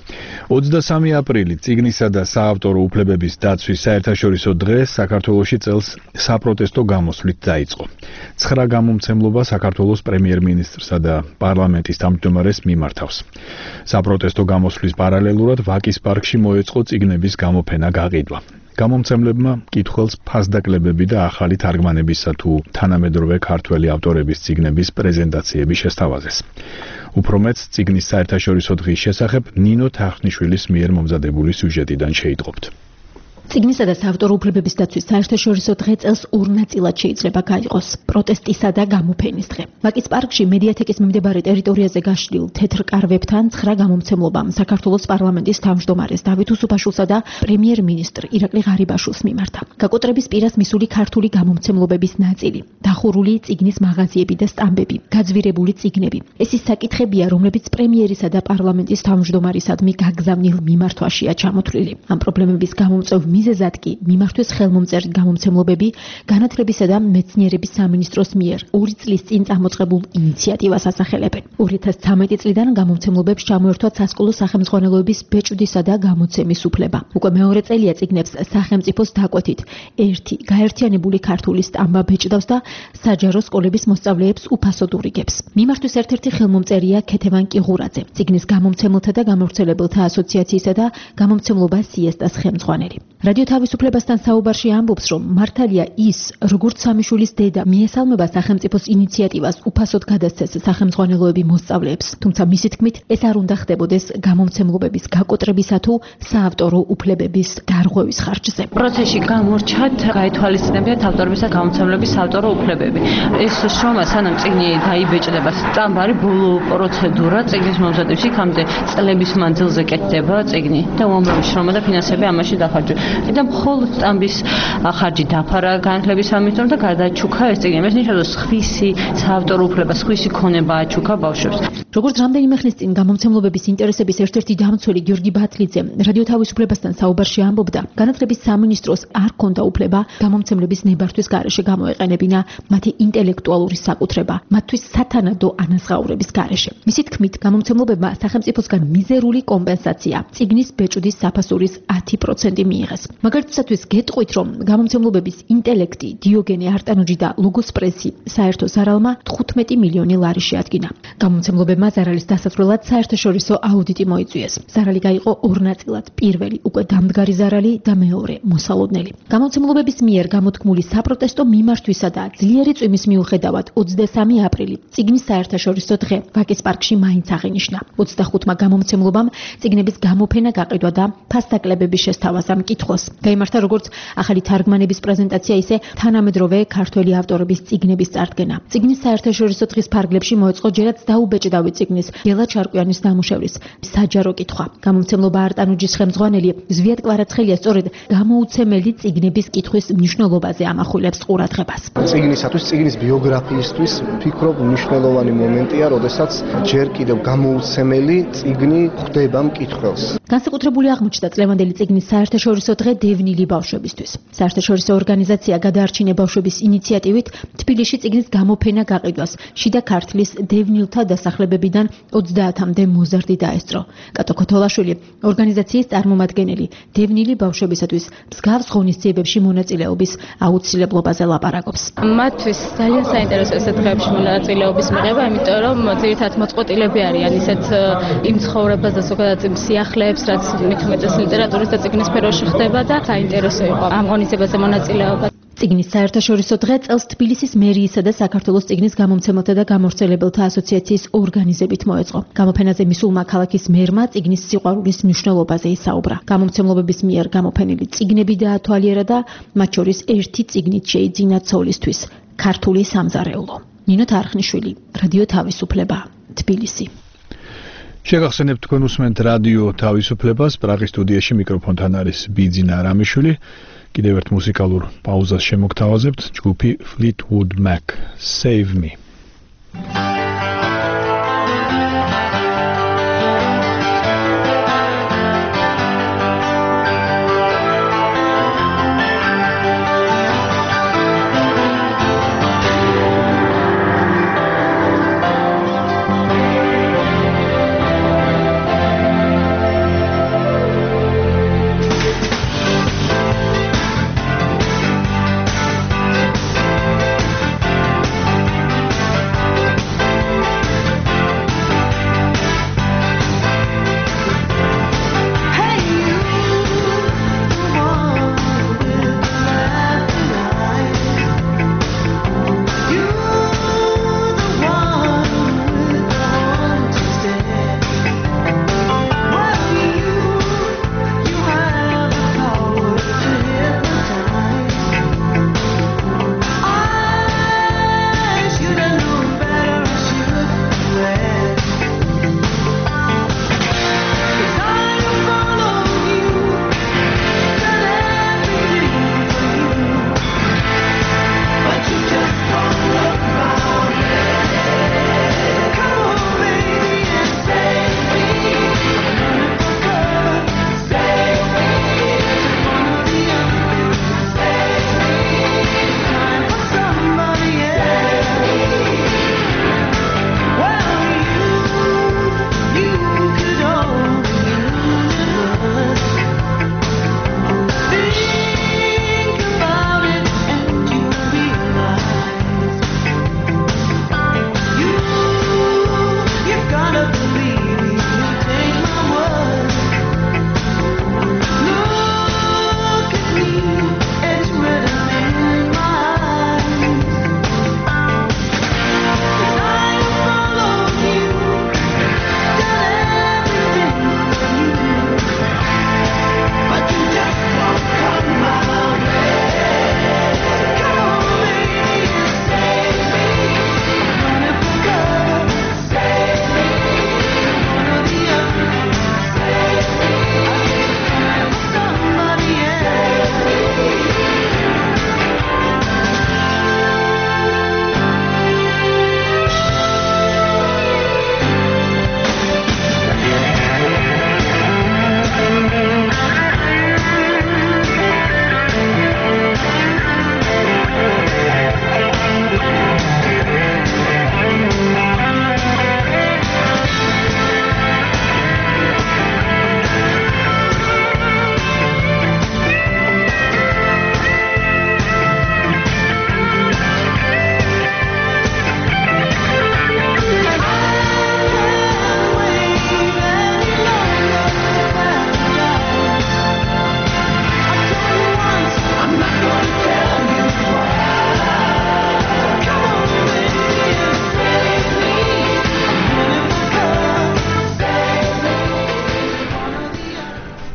Speaker 2: 23 აპრილი წიგნისა და საავტორო უფლებების დაცვის საერთაშორისო დღე საქართველოში წელს საპროტესტო გამოსვლით დაიწყო. 9 გამომცემლობა საქართველოს პრემიერ-მინისტრსა და პარლამენტის თავმჯდომარეს მიმართავს. საპროტესტო გამოსვლის პარალელურად ვაკის პარკში მოეწყო წიგნების გამოფენა გაყიდვა. გამომცემლებმა კითხველს ფასდაკლებები და ახალი თარგმანებისა თუ თანამედროვე ქართველი ავტორების წიგნების პრეზენტაციები შესთავაზეს. უფრო მეტს წიგნის საერთაშორისო დღის შესახებ ნინო თახნიშვილის მიერ მომზადებული სიუჟეტიდან შეიტყობთ.
Speaker 17: წიგნისა და საავტორო უფლებების დაცვის საერთაშორისო დღე წელს ორ ნაწილად შეიძლება გაიყოს: პროტესტისა და გამოფენის დღე. ვაკის პარკში მედიათეკის მიმდებარე ტერიტორიაზე გაშლილ თეთრ კარვებთან 9 გამომცემლობამ საქართველოს პარლამენტის თავმჯდომარეს დავით უსუფაშვილსა და პრემიერ-მინისტრ ირაკლი ღარიბაშვილს მიმართა. გაკოტრების პირას მისული ქართული გამომცემლობების ნაწილი, დახურული წიგნის მაღაზიები და სტამბები, გაძვირებული წიგნები. ეს ის საკითხებია, რომლებიც პრემიერისა და პარლამენტის თავმჯდომარისადმი გაგზავნილ მიმართვაშია ჩამოთვლილი. ამ პრობლემების გამომწვევ მიზეზად კი მიმართვეს ხელმომწერი გამომცემლობები განათლებისა და მეცნიერების სამინისტროს მიერ 2 წლის წინ წამოწყებულ ინიციატივას ასახელებენ. 2013 წლიდან გამომცემლობებს ჩამოერთვათ სასკოლო სახელმძღვანელოების ბეჭდვისა და გამოცემის უფლება. უკვე მეორე წელია წიგნებს სახელმწიფოს დაკვეთით ერთი გაერთიანებული ქართული სტამბა ბეჭდავს და საჯარო სკოლების მოსწავლეებს უფასოდ ურიგებს. მიმართვის ერთ-ერთი ხელმომწერია ქეთევან კიღურაძე, წიგნის გამომცემელთა და გამავრცელებელთა ასოციაციისა და გამომცემლობა სიესტას ხელმძღვანელი. რადიო თავისუფლებასთან საუბარში ამბობს, რომ მართალია ის, როგორც სამიშვილის დედა, მიესალმება სახელმწიფოს ინიციატივას უფასოდ გადასცეს სახელმძღვანელოები მოსწავლეებს, თუმცა მისი თქმით, ეს არ უნდა ხდებოდეს გამომცემლობების გაკოტრებისა თუ საავტორო უფლებების დარღვევის ხარჯზე.
Speaker 18: პროცესში გამორჩათ გაითვალისწინებიათ ავტორების და გამომცემლების საავტორო უფლებები. ეს შრომა სანამ წიგნი დაიბეჭდება, სტამბარი ბოლო პროცედურა წიგნის მომზადების იქამდე წლების მანძილზე კეთდება წიგნი და უამრავი შრომა და ფინანსები ამაში დახარჯვა. და მხოლოდ სტამბის ხარჯი დაფარა განათლების სამინისტრომ და გადაჩუქა ეს წიგნი. ეს ნიშნავს, რომ სხვისი საავტორო უფლება, სხვისი ქონება აჩუქა ბავშვებს.
Speaker 17: როგორც რამდენიმე ხნის წინ გამომცემლობების ინტერესების ერთ-ერთი დამცველი გიორგი ბათლიძე რადიო თავისუფლებასთან საუბარში ამბობდა, განათლების სამინისტროს არ ჰქონდა უფლება გამომცემლების ნებართვის გარეშე გამოეყენებინა მათი ინტელექტუალური საკუთრება, მათთვის სათანადო ანაზღაურების გარეშე. მისი თქმით, გამომცემლობებმა სახელმწიფოსგან მიზერული კომპენსაცია, წიგნის ბეჭდის საფასურის 10% მიიღეს. მაგალითისთვის გეტყვით, რომ გამომცემლობების ინტელექტი, დიოგენე არტანუჯი და ლოგოს პრესი საერთო ზარალმა 15 მილიონი ლარი შეადგინა. გამომცემლობებმა ზარალის დასაცვლელად საერთაშორისო აუდიტი მოიწვიეს. ზარალი გაიყო ორ ნაწილად: პირველი უკვე დამდგარი ზარალი და მეორე მოსალოდნელი. გამომცემლობების მიერ გამოთქმული საპროტესტო მიმართვისა და ძლიერი წვიმის მიუხედავად 23 აპრილი წიგნის საერთაშორისო დღე ვაკის პარკში მაინც აღინიშნა. 25-მა გამომცემლობამ წიგნების გამოფენა გაყიდვა და ფასდაკლებები შესთავაზა მკითხველს. გაიმართა როგორც ახალი თარგმანების პრეზენტაცია, ისე თანამედროვე ქართველი ავტორების წიგნების წარდგენა. წიგნის საერთაშორისო დღის ფარგლებში მოეწყო ჯერაც დაუბეჭდავი წიგნის გელა ჩარკვიანის ნამუშევრის საჯარო კითხვა. გამომცემლობა არტანუჯის ხელმძღვანელი ზვიად კვარაცხელია სწორედ გამოუცემელი წიგნების კითხვის მნიშვნელობაზე ამახვილებს ყურადღებას.
Speaker 6: წიგნისათვის, წიგნის ბიოგრაფიისთვის ვფიქრობ მნიშვნელოვანი მომენტია, როდესაც ჯერ კიდევ გამოუცემელი წიგნი ხვდება მკითხველს.
Speaker 17: განსაკუთრებული აღმოჩნდა წლევანდელი წიგნის საერთაშორისო დღე დევნილი ბავშვებისთვის. საერთაშორისო ორგანიზაცია გადაარჩინე ბავშვების ინიციატივით თბილისში წიგნის გამოფენა გაყიდვას შიდა ქართლის დევნილთა დასახლებებიდან 30-მდე მოზარდი დაესწრო. კატო ქოთოლაშვილი, ორგანიზაციის წარმომადგენელი, დევნილი ბავშვებისათვის მსგავს ღონისძიებებში მონაწილეობის აუცილებლობაზე ლაპარაკობს.
Speaker 19: მათთვის ძალიან საინტერესოა ეს დღეებში მონაწილეობის მიღება, იმიტომ რომ ძირითადად მოწყვეტილები არიან ისეთ იმ ცხოვრებას და ზოგადად იმ სიახლეებს, რაც მithumetes ლიტერატურის და წიგნის სფეროში ხდება და საინტერესო იყო ამ ღონისძიებაზე მონაწილეობა.
Speaker 17: წიგნის საერთაშორისო დღე წელს თბილისის მერიისა და საქართველოს წიგნის გამომცემელთა და გამავრცელებელთა ასოციაციის ორგანიზებით მოეწყო. გამოფენაზე მისულმა ქალაქის მერმა წიგნის სიყვარულის მნიშვნელობაზე ისაუბრა. გამომცემლობების მიერ გამოფენილი წიგნები დაათვალიერა და მათ შორის ერთი წიგნით შეიძინა ცოლისთვის, ქართული სამზარეულო. ნინო თარხნიშვილი, რადიო თავისუფლება, თბილისი.
Speaker 2: შეგახსენებთ, თქვენ უსმენთ რადიო თავისუფლებას, პრაღის სტუდიაში მიკროფონთან არის ბიძინა რამიშვილი. კიდევ ერთ მუსიკალურ პაუზას შემოგთავაზებთ, ჯგუფი Fleetwood Mac, Save Me.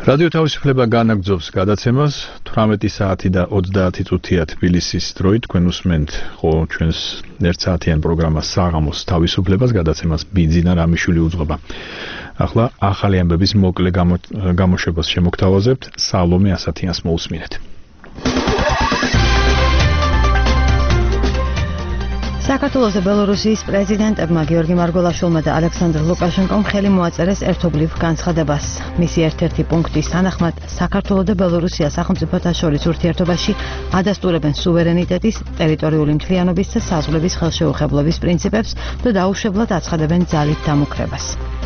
Speaker 2: რადიო თავისუფლება განაგრძობს გადაცემას 18 საათი და 30 წუთია თბილისის დროით. თქვენ უსმენთ ჩვენს 1 საათიან პროგრამას საღამოს თავისუფლებას, გადაცემას ბიძინა რამიშვილი უძღვება. ახლა ახალი ამბების მოკლე გამოშვებას შემოგთავაზებთ. სალომე ასათიანს მოусმინეთ.
Speaker 3: საქართველოს და ბელორუსიის პრეზიდენტებმა გიორგი მარგველაშვილმა და ალექსანდრ ლუკაშენკომ ხელი მოაწერეს ერთობლივ განცხადებას. მისი ერთ-ერთი პუნქტის თანახმად, საქართველოს და ბელორუსია სახელმწიფოთა შორის ურთიერთობაში ადასტურებენ სუვერენიტეტის, ტერიტორიული მთლიანობის და საზღვრების ხელშეუხებლობის პრინციპებს და დაუშვებლად აცხადებენ ძალით დამუქრებას.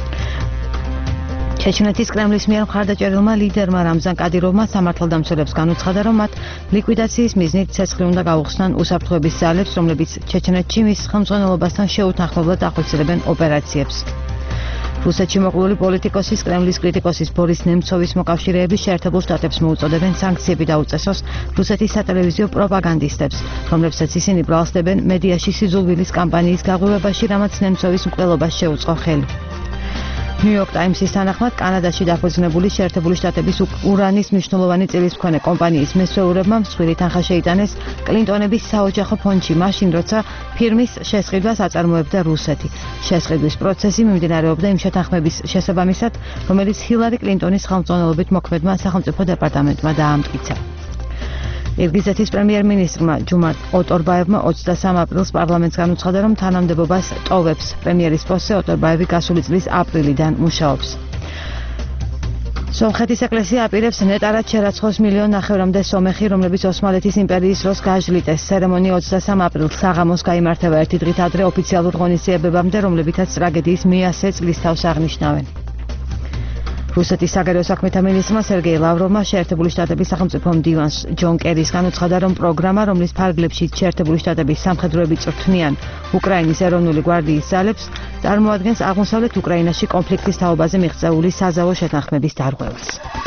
Speaker 3: ჩეჩნეთის კრემლის მიერ მხარდაჭერილმა ლიდერმა რამზან კადიროვმა სამართალდამცველებს განუცხადა, რომ მათ ლიკვიდაციის მიზნით ცეცხლი უნდა გაუხსნან უსაფრთხოების ძალებს, რომლებიც ჩეჩნეთში მის ხელმძღვანელობასთან შეუთანხმებლად ახორციელებენ ოპერაციებს. რუსეთში მოყოლული პოლიტიკოსის კრემლის კრიტიკოსის ბორის ნემცოვის მოკავშირეები შეერთებულ შტატებს მოუწოდებენ სანქციები დაუწესოს რუსეთის სატელევიზიო პროპაგანდისტებს, რომლებსაც ისინი ბრალსდებენ მედიაში სიზულვილის კამპანიის გაღვივებაში, რამაც ნემცოვის მკვლელობას შეუწყო ხელი. New York Times-ის თანახმად, კანადაში დაფუძნებული შეერთებული შტატების ურანის მნიშვნელოვანი წილისმქონე კომპანიის მესვეურებმა მსხვილი თანხა შეიტანეს კლინტონების საოჯახო ფონდში, მაშინ როცა ფირმის შესყიდვას აწარმოებდა რუსეთი. შესყიდვის პროცესი მიმდინარეობდა იმ შეთანხმების შესაბამისად, რომელიც ჰილარი კლინტონის ხელმძღვანელობით მოქმედმა სახელმწიფო დეპარტამენტმა დაამტკიცა. ირგიზეთის პრემიერ-მინისტრმა ჯუმარ ოტორბაევმა 23 აპრილს პარლამენტს განუცხადა, რომ თანამდებობას ტოვებს. პრემიერის პოსტზე ოტორბაევი გასული წლის აპრილიდან მუშაობს. სომხეთის ეკლესია აპირებს ნეტარად შერაცხოს 1,9 მილიონამდე სომეხი, რომლებიც ოსმალეთის იმპერიის დროს გააჟლიტეს. ცერემონია 23 აპრილს საღამოს გაიმართება ერთი დღით ადრე ოფიციალურ ღონისძიებებამდე, რომლებითაც ტრაგედიის 100 წლის თავს აღნიშნავენ. რუსეთის საგარეო საქმეთა მინისტრმა სერგეი ლავროვმა შეერთებული შტატების სახელმწიფო მდივანს ჯონ კერის განუცხადა, რომ პროგრამა, რომლის ფარგლებში შეერთებული შტატების სამხედროები წვრთნიან უკრაინის ეროვნული გვარდიის ძალებს, წარმოადგენს აღმოსავლეთ უკრაინაში კონფლიქტის თაობაზე მიღწეული საზავო შეთანხმების დარღვევას.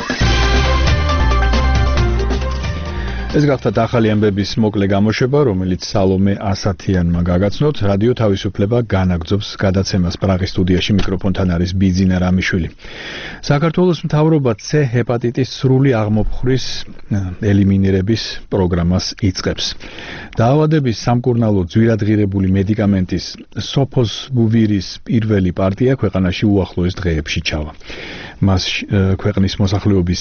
Speaker 2: ეს გახდათ ახალი ამბების მოკლე გამოშვება, რომელიც სალომე ასათიანმა გაგაცნოთ. რადიო თავისუფლება განაგრძობს გადაცემას. პრაღის სტუდიაში მიკროფონთან არის ბიძინა რამიშვილი. საქართველოს მთავრობა C ჰეპატიტის სრული აღმოფხვრის ელიმინირების პროგრამას იწყებს. დაავადების სამკურნალო ძვირადღირებული მედიკამენტის სოფოსბუვირის პირველი პარტია ქვეყანაში უახლოეს დღეებში ჩავა. მას ქვეყნის მოსახლეობის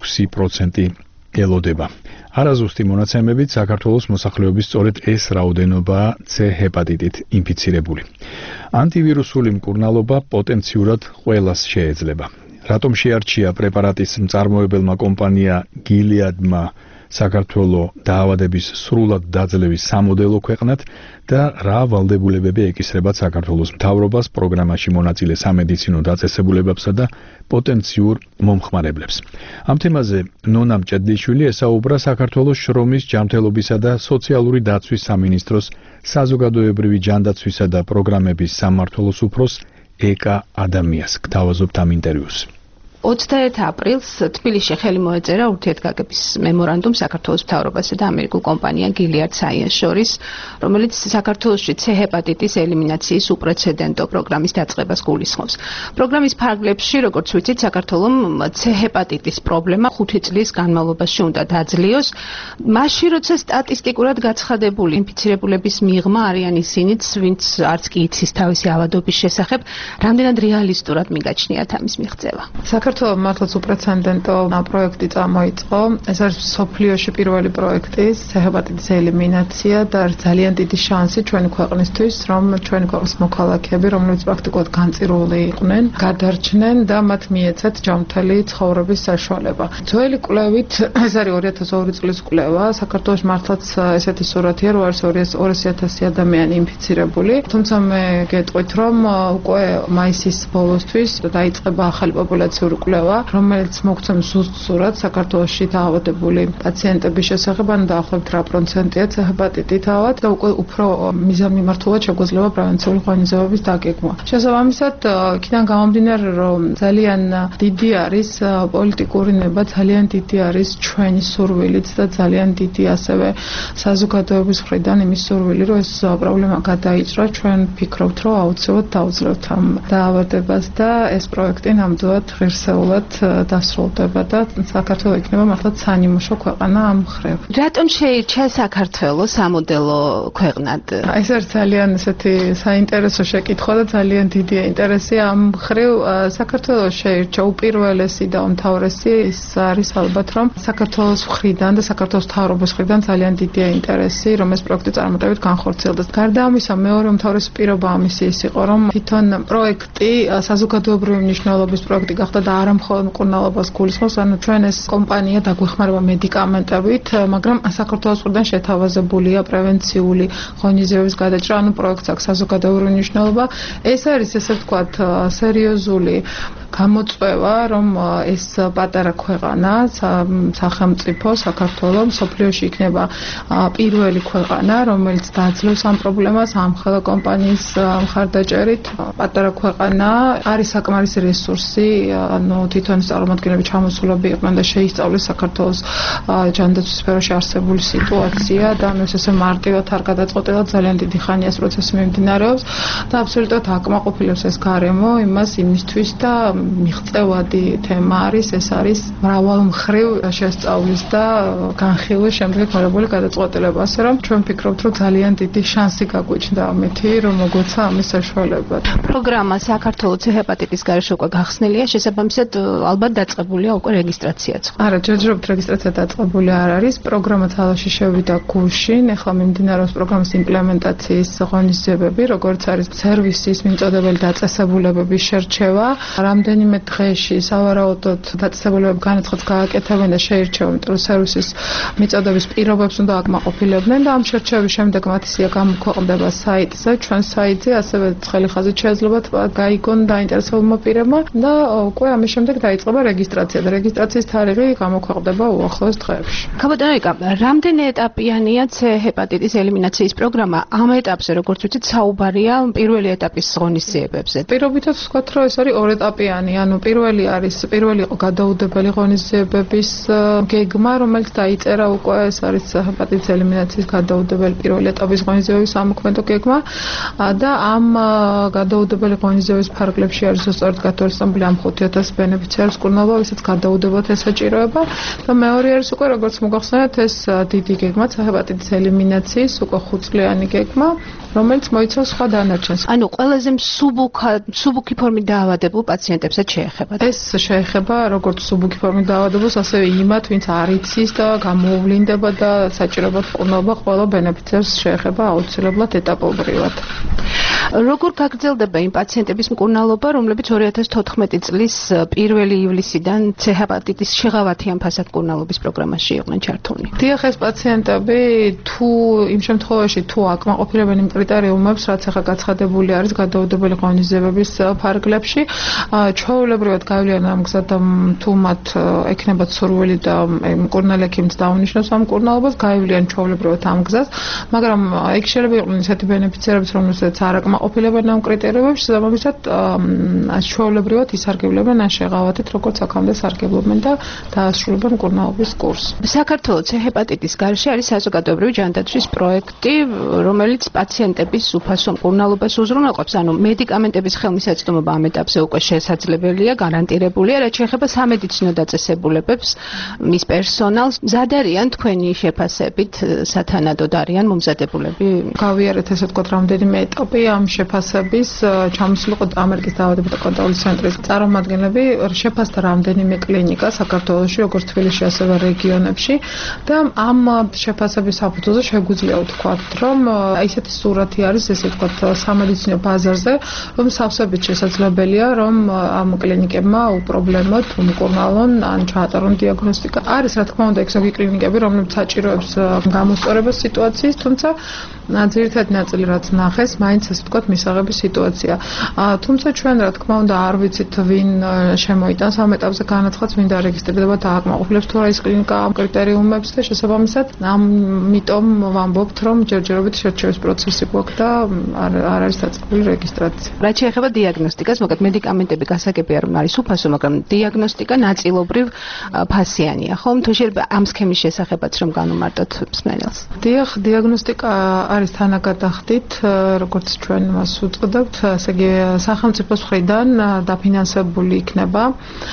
Speaker 2: 6% ელოდება. არაზუსტი მონაცემებით საქართველოს მოსახლეობის სწორედ ეს რაოდენობაა C ჰეპატიტით ინფიცირებული. ანტივირუსული მკურნალობა პოტენციურად ყველას შეეძლება. რატომ შეარჩია პრეპარატის მწარმოებელმა კომპანია გილიადმა საქართველოს დაავადების სრულად დაძლევის სამოდელო ქვეყნად და რა ვალდებულებები ეკისრება საქართველოს მთავრობას პროგრამაში მონაწილე სამედიცინო დაწესებულებებსა და პოტენციურ მომხმარებლებს. ამ თემაზე ნონა მჭედლიშვილი ესაუბრა საქართველოს შრომის, ჯანმრთელობისა და სოციალური დაცვის სამინისტროს საზოგადოებრივი ჯანდაცვისა და პროგრამების სამმართველოს უფროს ეკა ადამიანს. გთავაზობთ ამ ინტერვიუს.
Speaker 20: 21 აპრილს თბილისში ხელი მოეწერა ურთიერთგაგების მემორანდუმ საქართველოს მთავრობასა და ამერიკულ კომპანია Gilead Sciences შორის, რომელიც საქართველოში C ჰეპატიტის ელიმინაციის უპრეცედენტო პროგრამის დაწყებას გულისხმობს. პროგრამის ფარგლებში, როგორც ვიცით, საქართველოს C ჰეპატიტის პრობლემა 5 წლის განმავლობაში უნდა დაძლიოს. მაშინ, როცა სტატისტიკურად გაცხადებული ინფიცირებულების მიღმა არიან ისინიც, ვინც არც კი იცის თავისი ავადობის შესახებ, რამდენად რეალისტურად მიგაჩნიათ ამის მიღწევა.
Speaker 7: საქართველოს მართლაც უპრეცედენტო პროექტი წამოიწყო. ეს არის სოფლიოში პირველი პროექტი C ჰეპატიტის ელიმინაცია და ძალიან დიდი შანსი ჩვენი ქვეყნისთვის, რომ ჩვენი ქვეყნის მოქალაქეები, რომლებიც პრაქტიკულად განწირული იყვნენ, გადარჩნენ და მათ მიეცათ ჯანმრთელი ცხოვრების საშუალება. ძველი კვლევით, ეს არის 2002 წლის კვლევა, საქართველოს მართლაც ესეთი სურათია, რომ არის 200,000 ადამიანი ინფიცირებული. თუმცა მე გეტყვით, რომ უკვე მაისის ბოლოსთვის დაიწყება ახალი პოპულაციური კვლევა, რომელიც მოგცემს ზუსტ სურათს საქართველოში დაავადებული პაციენტების შესახებ, ან დაახლოებით რა პროცენტია C ჰეპატიტით ავად და უკვე უფრო მიზანმიმართულად შეგვეძლება პრევენციული ღონისძიებების დაგეგმვა. შესაბამისად, იქიდან გამომდინარე, რომ ძალიან დიდი არის პოლიტიკური ნება, ძალიან დიდი არის ჩვენი სურვილიც და ძალიან დიდი ასევე საზოგადოების მხრიდან იმის სურვილი, რომ ეს პრობლემა გადაიჭრა. ჩვენ ვფიქრობთ, რომ აუცილებლად დავძლევთ ამ დაავადებას და ეს პროექტი ნამდვილად ღირსება ერთეულად დასრულდება და საქართველო იქნება მართლაც სანიმუშო ქვეყანა ამ მხრივ.
Speaker 20: რატომ შეირჩა საქართველო სამოდელო ქვეყნად?
Speaker 7: ეს არის ძალიან ესეთი საინტერესო შეკითხვა და ძალიან დიდი ინტერესი ამ მხრივ საქართველოს შეირჩა უპირველესი და უმთავრესი ის არის ალბათ რომ საქართველოს მხრიდან და საქართველოს მთავრობის მხრიდან ძალიან დიდია ინტერესი რომ ეს პროექტი წარმატებით განხორციელდეს. გარდა ამისა მეორე უმთავრესი პირობა ამისი ის იყო რომ თვითონ პროექტი საზოგადოებრივი მნიშვნელობის პროექტი გახდა და არა მხოლოდ მკურნალობას გულისხმობს, ანუ ჩვენ ეს კომპანია დაგვეხმარება მედიკამენტებით, მაგრამ საქართველოს მხრიდან შეთავაზებულია პრევენციული ღონისძიებების გადაჭრა, ანუ პროექტს აქვს საზოგადოებრივი მნიშვნელობა. ეს არის ესე ვთქვათ სერიოზული გამოწვევა, რომ ეს პატარა ქვეყანა, სახელმწიფო საქართველოს მსოფლიოში იქნება პირველი ქვეყანა, რომელიც დაძლევს ამ პრობლემას ამხელა კომპანიის მხარდაჭერით. პატარა ქვეყანა არის საკმარისი რესურსი, ანუ თვითონ წარმომადგენლები ჩამოსულები იყვნენ და შეისწავლეს საქართველოს ჯანდაცვის სფეროში არსებული სიტუაცია და ანუ ესე მარტივად არ გადაწყვეტილა ძალიან დიდი ხანია ეს პროცესი მიმდინარეობს და აბსოლუტურად აკმაყოფილებს ეს გარემო იმისთვის და მიღწევადი თემა არის, ეს არის მრავალმხრივ შესწავლის და განხილვის შემდეგ მიღებული გადაწყვეტილება, ასე რომ ჩვენ ვფიქრობთ, რომ ძალიან დიდი შანსი გაგვიჩნდა ამითი, რომ მოგვეცა ამის საშუალება.
Speaker 20: პროგრამა საქართველოს ჰეპატიტის გარეშე უკვე გახსნილია, შესაბამისად ალბათ დაწყებულია უკვე რეგისტრაციაც.
Speaker 7: არა, ჯერჯერობით რეგისტრაცია დაწყებული არ არის. პროგრამა თალაში შევიდა გუშინ, ახლა მიმდინარეობს პროგრამის იმპლემენტაციის ღონისძიებები, როგორც არის სერვისის მიმწოდებელი დაწესებულებების შერჩევა. რამდენიმე დღეში სავარაუდოდ დაწესებულებები განაცხადს გააკეთებენ და შეირჩევენ, იმიტომ რომ სერვისის მიწოდების პირობებს უნდა აკმაყოფილებდნენ და ამ შერჩევების შემდეგ მათი სია გამოქვეყნდება საიტზე, ჩვენ საიტზე, ასევე ცხელი ხაზით შეიძლება გაიგონ დაინტერესებულმა პირებმა და უკვე ამის შემდეგ დაიწყება რეგისტრაცია და რეგისტრაციის თარიღი გამოქვეყნდება უახლოეს დღეებში.
Speaker 20: ქაბატონიკა, რამდენი ეტაპიანია C ჰეპატიტის ელიმინაციის პროგრამა? ამ ეტაპზე, როგორც ვიცით, საუბარია პირველი ეტაპის ღონისძიებებზე.
Speaker 7: პირობითად ვთქვათ, რომ ეს არის ორეტაპიანი, ანუ პირველი იყო გადაუდებელი ღონისძიებების გეგმა, რომელიც დაიწერა უკვე, ეს არის ჰეპატიტის ელიმინაციის გადაუდებელი პირველი ეტაპის ღონისძიებების სამოქმედო გეგმა და ამ გადაუდებელი ღონისძიების ფარგლებში არის სწორედ გათვალისწინებული ამ 5000 ბენეფიციარის მკურნალობა, ვისაც გადაუდებათ ესაჭიროება და მეორე არის უკვე როგორც მოგახსენეთ ეს დიდი გეგმა ჰეპატიტის ელიმინაციის უკვე 5 წლიანი გეგმა, რომელიც მოიცავს სხვა დანარჩენს.
Speaker 20: ანუ ყველაზე მსუბუქი ფორმით დაავადებულ პაციენტებსაც შეეხება.
Speaker 7: ეს შეეხება როგორც მსუბუქი ფორმით დაავადებულს, ასევე იმათ, ვინც არ იცის და გამოუვლინდება და საჭიროებად მკურნალობა ყველა ბენეფიციარს შეეხება აუცილებლად ეტაპობრივად.
Speaker 20: როგორ გაგრძელდება იმ პაციენტების მკურნალობა, რომლებიც 2014 წლის 1 ივლისიდან C ჰეპატიტის შეღავათიან ფასად მკურნალობის პროგრამაში იყვნენ ჩართულნი?
Speaker 7: დიახ, ეს პაციენტები თუ იმ შემთხვევაში თუ აკმაყოფილებენ იმ კრიტერიუმებს, რაც ახლა გაცხადებული არის გადაუდებელი ღონისძიებების ფარგლებში, ჩვეულებრივად გავლიან ამ გზად თუ მათ ექნებათ სურვილი და მკურნალი ექიმიც დაუნიშნოს ამ მკურნალობას, გავლიან ჩვეულებრივად ამ გზას, მაგრამ იქ შეიძლება იყვნენ ისეთი ბენეფიციარებიც, რომელსაც არ აკმაყოფილებენ ამ კრიტერიუმებს, შესაბამისად ჩვეულებრივად ისარგებლებენ ან შეღავათით, როგორც აქამდე სარგებლობენ და დაასრულებენ მკურნალობის კურსს.
Speaker 20: საქართველოს ჰეპატიტის გარეშე არის საზოგადოებრივი ჯანდაცვის პროექტი, რომელიც პაციენტების უფასო მკურნალობას უზრუნველყოფს, ანუ მედიკამენტების ხელმისაწვდომობა ამ ეტაპზე უკვე შესაძლებელია, გარანტირებულია, რაც შეეხება სამედიცინო დაწესებულებებს, მის პერსონალს. მზად არიან თქვენი შეფასებით, სათანადოდ არიან მომზადებულები?
Speaker 7: გავიარეთ ესე ვთქვათ რამდენიმე ეტაპი ამ შეფასების, ჩამოსულიყო ამერიკის დაავადებათა კონტროლის ცენტრის წარმომადგენლები, შეფასდა რამდენიმე კლინიკა საქართველოში, როგორც თბილისში, ასევე რეგიონებში და ამ შეფასების საფუძველზე შეგვიძლია ვთქვათ, რომ ისეთი სურათი არის, ესე ვთქვათ, სამედიცინო ბაზარზე, რომ სავსებით შესაძლებელია, რომ ამ კლინიკებმა უპრობლემოდ უმკურნალონ ან ჩაატარონ დიაგნოსტიკა. არის რა თქმა უნდა ეგ ზოგი კლინიკები, რომლებიც საჭიროებს გამოსწორებას სიტუაციის, თუმცა ძირითადი ნაწილი რაც ნახეს, მაინც ასე ვთქვათ, მისაღების სიტუაცია. თუმცა ჩვენ რა თქმა უნდა არ ვიცით ვინ შემოიტანს ამ ეტაპზე განაცხადს, ვინ დარეგისტრირდება და აკმაყოფილებს თუ რა ის კლინიკა ამ კრიტერიუმებს და შესაბამისად ამიტომ ვამბობთ, რომ ჯერჯერობით შერჩევის პროცესი გვაქვს და არ არის დაწყებული რეგისტრაცია.
Speaker 20: რაც შეეხება დიაგნოსტიკას, მოკლედ მედიკამენტები გასაგებია რომ არის უფასო, მაგრამ დიაგნოსტიკა ნაწილობრივ ფასიანია, ხომ? თუ შეიძლება ამ სქემის შესახებაც რომ განუმარტოთ მსმენელს.
Speaker 7: დიაგნოსტიკა არის თანაგადახდით, როგორც ჩვენ ჩვენ მას უწყდებთ, ესე იგი სახელმწიფოს მხრიდან დაფინანსებული იქნება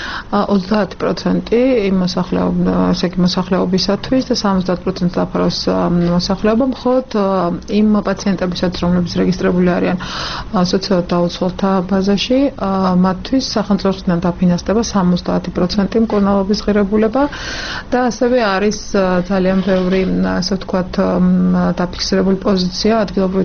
Speaker 7: 30% იმ მოსახლეობისათვის და 70% დაფაროს მოსახლეობა, მხოლოდ იმ პაციენტებისაც, რომლებიც რეგისტრირებული არიან სოციალურ დაუცველთა ბაზაში, მათთვის სახელმწიფოს მხრიდან დაფინანსდება 70% მკურნალობის ღირებულება და ასევე არის ძალიან ბევრი, ასე ვთქვათ, დაფიქსირებული პოზიცია ადგილობრივი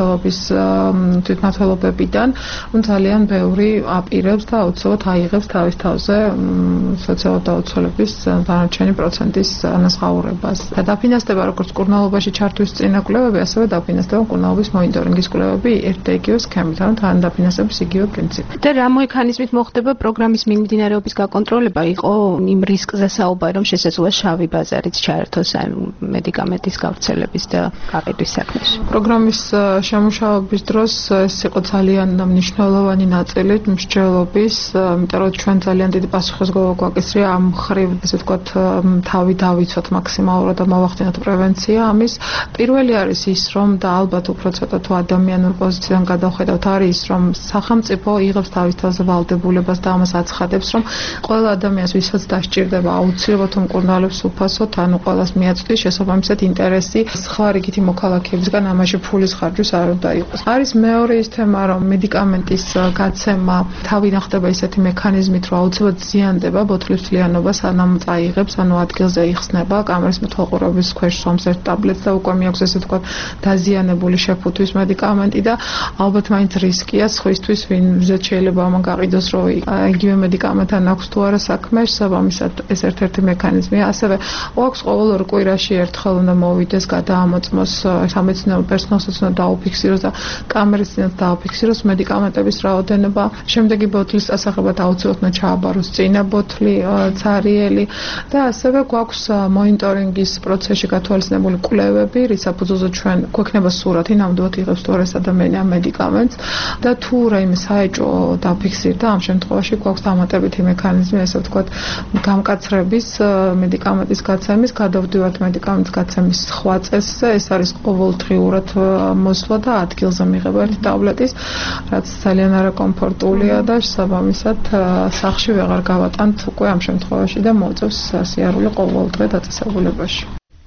Speaker 7: თვითმმართველობებიდან, ძალიან ბევრი აპირებს და აუცილებლად აიღებს თავის თავზე სოციალურ დაუცველების დანარჩენი პროცენტის ანაზღაურებას. და დაფინანსდება როგორც მკურნალობაში ჩართვის წინა კვლევები, ასევე დაფინანსდება მკურნალობის მონიტორინგის კვლევები ერთ და იგივე სქემით, ანუ თან დაფინანსების იგივე პრინციპი.
Speaker 20: და რა მექანიზმით მოხდება პროგრამის მიმდინარეობის გაკონტროლება? იყო იმ რისკზე საუბარი, რომ შესაძლოა შავი ბაზარიც ჩაერთოს მედიკამენტის გავრცელების და გაყიდვის საქმეში.
Speaker 7: პროგრამის შემუშავების დროს ეს იყო ძალიან მნიშვნელოვანი ნაწილი მსჯელობის, იმიტომ რომ ჩვენ ძალიან დიდი პასუხისმგებლობა გვაკისრია ამ მხრივ, ესე ვთქვათ, თავი დავიცვათ მაქსიმალურად და მოვახდინოთ პრევენცია ამის. პირველი არის ის, რომ და ალბათ უფრო ცოტა თუ ადამიანურ პოზიციიდან გადავხედავთ, არის ის, რომ სახელმწიფო იღებს თავის თავზე ვალდებულებას და ამას აცხადებს, რომ ყველა ადამიანს, ვისაც დასჭირდება აუცილებლად მკურნალებს უფასოთ, ანუ ყველას მიაწვდის შესაბამისად ინტერესი სხვა რიგითი მოქალაქეებისგან ამაში ფულის ხარჯვის არ უნდა იყოს. არის მეორე ის თემა, რომ მედიკამენტის გაცემა თავიდან ხდება ისეთი მექანიზმით, რომ აუცილებლად ზიანდება ბოთლის მთლიანობა, სანამ წაიღებს, ანუ ადგილზე იხსნება, კამერის მეთვალყურეობის ქვეშ სვამს ერთ ტაბლეტს და უკვე მიაქვს, ესე ვთქვათ, დაზიანებული შეფუთვის მედიკამენტი და ალბათ მაინც რისკია სხვისთვის, ვინმზეც შეიძლება ამან გაყიდოს, რომ იგივე მედიკამენტთან აქვს თუ არა საქმე, შესაბამისად ეს ერთ-ერთი მექანიზმია. ასევე აქვს ყოველ ორ კვირაში ერთხელ უნდა მოვიდეს, გადაამოწმოს სამეცნიერო პერსონალსაც უნდა დაუფიქსიროს და კამერის წინათ დააფიქსიროს მედიკამენტების რაოდენობა. შემდეგი ბოთლის წასაღებად აუცილებლად უნდა ჩააბაროს წინა ბოთლი, ცარიელი და ასევე გვაქვს მონიტორინგის პროცესში გათვალისწინებული კვლევები, რის საფუძველზე ჩვენ გვექნება სურათი, ნამდვილად იღებს თუ არა ეს ადამიანი ამ მედიკამენტს და თუ რაიმე საეჭვო დაფიქსირდა, ამ შემთხვევაში გვაქვს დამატებითი მექანიზმი, ესე ვთქვათ, გამკაცრების მედიკამენტის გაცემის, გადავდივართ მედიკამენტის გაცემის სხვა წესზე, ეს არის ყოველდღიურად მოსვლა და ადგილზე მიღება ერთი ტაბლეტის, რაც ძალიან არაკომფორტულია და შესაბამისად სახლში ვეღარ გავატანთ უკვე ამ შემთხვევაში და მოწევს სიარული ყოველდღე დაწესებულებაში.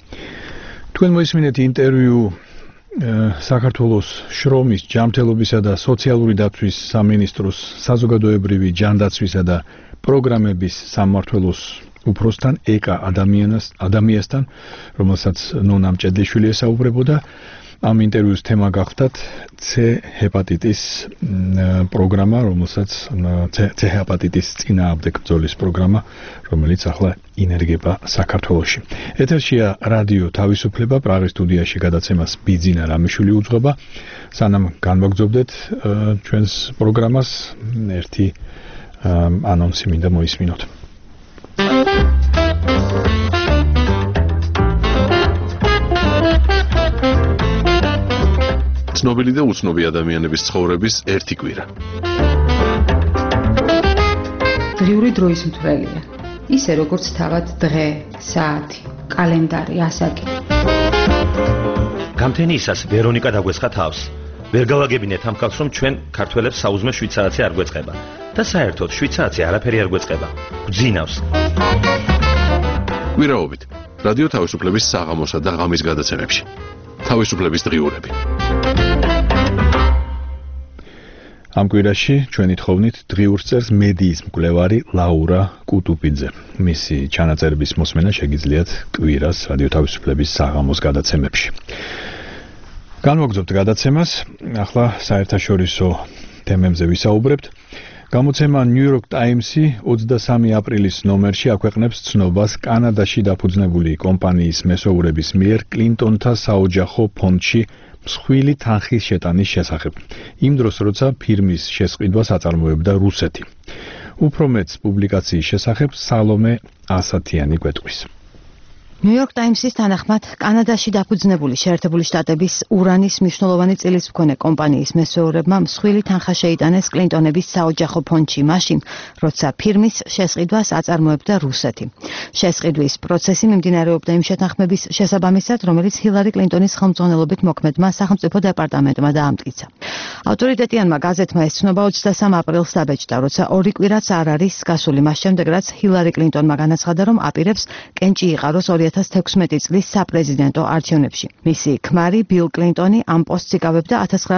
Speaker 2: თქვენ მოისმინეთ ინტერვიუ საქართველოს შრომის, ჯანმრთელობისა და სოციალური დაცვის სამინისტროს საზოგადოებრივი ჯანდაცვისა და პროგრამების სამმართველოს უფროსთან ეკა ადამიანსთან, რომელსაც ნონა მჭედლიშვილი ესაუბრებოდა. ამ ინტერვიუს თემა გახდათ C ჰეპატიტის პროგრამა, რომელსაც C ჰეპატიტის წინააღმდეგ ბრძოლის პროგრამა, რომელიც ახლა ინერგება საქართველოში. ეთერშია რადიო თავისუფლება, პრაღის სტუდიაში გადაცემას ბიძინა რამიშვილი უძღვება. სანამ განვაგრძობდეთ ჩვენს პროგრამას, ერთი ანონსი მინდა მოისმინოთ.
Speaker 1: ცნობილი და უცნობი ადამიანების ცხოვრების ერთი კვირა.
Speaker 21: დღიური დროის მთვრელია. ისე როგორც თავად დღე, საათი, კალენდარი, ასაკი.
Speaker 22: გამთენიისას ვერონიკა დაგვესხა თავს. ვერ გავაგებინეთ ამ ხალხს, რომ ჩვენ ქართველებს საუზმე შვიცარაცი არ გვეწყება და საერთოდ შვიცარაცი არაფერი არ გვეწყება. გძინავს.
Speaker 1: კვირაობით რადიო თავისუფლების საღამოსა და ღამის გადაცემებში. თავისუფლების დღიურები.
Speaker 2: ამ კვირაში ჩვენი თხოვნით დღიურს წერს მედიის მკვლევარი ლაურა კუტუპიძე. მისი ჩანაწერების მოსმენა შეგიძლიათ კვირას რადიო თავისუფლების საღამოს გადაცემებში. განვაგრძობთ გადაცემას, ახლა საერთაშორისო თემებზე ვისაუბრებთ. გამოცემა New York Times-ი 23 აპრილის ნომერში აქვეყნებს ცნობას კანადაში დაფუძნებული კომპანიის მესოურების მიერ კლინტონთა საოჯახო ფონდში მსხვილი თანხის შეტანის შესახებ. იმ დროს, როცა ფირმის შესყიდვას აწარმოებდა რუსეთი. უფრო მეტს პუბლიკაციის შესახებ სალომე ასათიანი გვეტყვის.
Speaker 3: New York Times-ის თანახმად, კანადაში დაფუძნებული შეერთებული შტატების ურანის მნიშვნელოვანი წილის მქონე კომპანიის მესვეურებმა მსხვილი თანხა შეიტანეს კლინტონების საოჯახო ფონდში მაშინ, როცა ფირმის შესყიდვას აწარმოებდა რუსეთი. შესყიდვის პროცესი მიმდინარეობდა იმ შეთანხმების შესაბამისად, რომელიც ჰილარი კლინტონის ხელმძღვანელობით მოქმედმა სახელმწიფო დეპარტამენტმა დაამტკიცა. ავტორიტეტიანმა გაზეთმა ეს ცნობა 23 აპრილს დაბეჭდა, როცა 2 კვირაც არ არის გასული მას შემდეგ, რაც ჰილარი კლინტონმა განაცხადა, რომ აპირებს კენჭი იყაროს 2016 წლის საპრეზიდენტო არჩევნებში. მისი ქმარი ბილ კლინტონი ამ პოსტს იკავებდა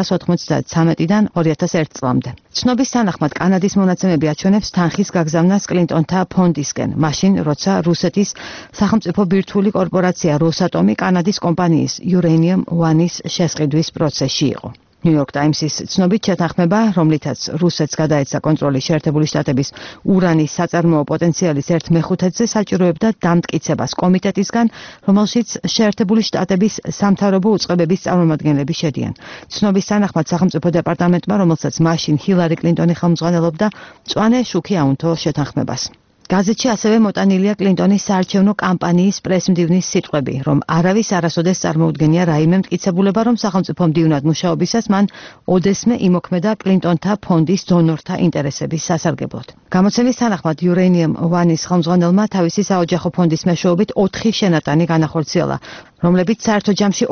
Speaker 3: 1993-დან 2001 წლამდე. ცნობის თანახმად კანადის მონაცემები აჩვენებს თანხის გაგზავნას კლინტონთა ფონდისკენ, მაშინ როცა რუსეთის სახელმწიფო ბირთვული კორპორაცია როსატომი კანადის კომპანიის Uranium One-ის შესყიდვის პროცესში იყო. New York Times-ის ცნობით შეთანხმება, რომლითაც რუსეთს გადაეცა კონტროლი შეერთებული შტატების ურანის საწარმოო პოტენციალის 1/5-ზე საჭიროებდა დამტკიცებას კომიტეტისგან, რომელშიც შეერთებული შტატების სამთავრობო უწყებების წარმომადგენლები შედიან. ცნობის თანახმად სახელმწიფო დეპარტამენტმა, რომელსაც მაშინ ჰილარი კლინტონი ხელმძღვანელობდა, მწვანე შუქი აუნთო შეთანხმებას. გაზეთში ასევე მოტანილია კლინტონის საარჩევნო კამპანიის პრესმდივნის სიტყვები, რომ არავის არასოდეს წარმოუდგენია რაიმე მტკიცებულება, რომ სახელმწიფო მდივნად მუშაობისას მან ოდესმე იმოქმედა კლინტონთა ფონდის დონორთა ინტერესების სასარგებლოდ. გამოცემის თანახმად Uranium One-ის ხელმძღვანელმა თავისი საოჯახო ფონდის მეშვეობით 4 შენატანი განახორციელა, რომლებიც საერთო ჯამში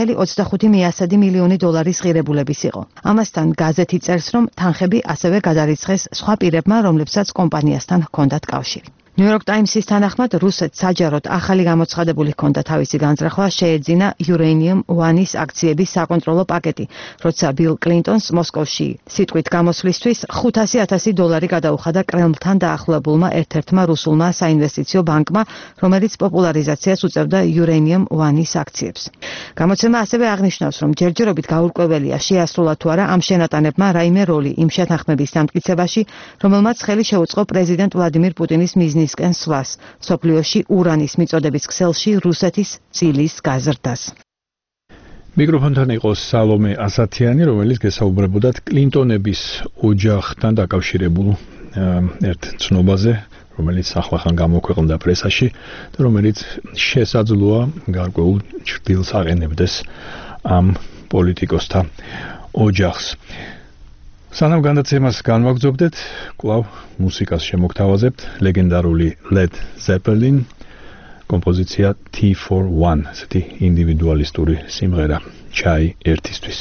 Speaker 3: 2.25 მილიონი დოლარის ღირებულების იყო. ამასთან გაზეთი წერს, რომ თანხები ასევე გადარიცხეს სხვა პირებმა, რომლებსაც კომპანიასთან ჰქონდათ კავშირი. New York Times-ის თანახმად, რუსეთს საჯაროდ ახალი გამოცხადებული ჰქონდა თავისი განზრახვა შეეძინა Uranium One-ის აქციების საკონტროლო პაკეტი, როცა ბილ კლინტონს მოსკოვში სიტყვით გამოსვლისთვის $500,000 გადაუხადა კრემლთან დაახლოებულმა ერთ-ერთმა რუსულმა საინვესტიციო ბანკმა, რომელიც პოპულარიზაციას უწევდა Uranium One-ის აქციებს. გამოცემა ასევე აღნიშნავს, რომ ჯერჯერობით გაურკვეველია შეასრულა თუ არა ამ შენატანებმა რაიმე როლი იმ შეთანხმების დამტკიცებაში, რომელმაც ხელი შეუწყო პრეზიდენტ ვლადიმირ პუტინის მიზნის ნისკენ სვლას, სოფლიოში ურანის მიწოდების ქსელში რუსეთის წილის გაზრდას.
Speaker 2: მიკროფონთან იყო სალომე ასათიანი, რომელიც გესაუბრებოდა კლინტონების ოჯახთან დაკავშირებულ ერთ ცნობაზე, რომელიც ახლახან გამოქვეყნდა პრესაში და რომელიც შესაძლოა გარკვეულ ჭრილს აყენებდეს ამ პოლიტიკოსთა ოჯახს. სანამ განაცემას განვაგრძობდეთ, კვლავ მუსიკას შემოგთავაზებთ ლეგენდარული Led Zeppelin კომპოზიცია Tea for One, ესეთი ინდივიდუალისტური სიმღერა ჩაი ერთისთვის.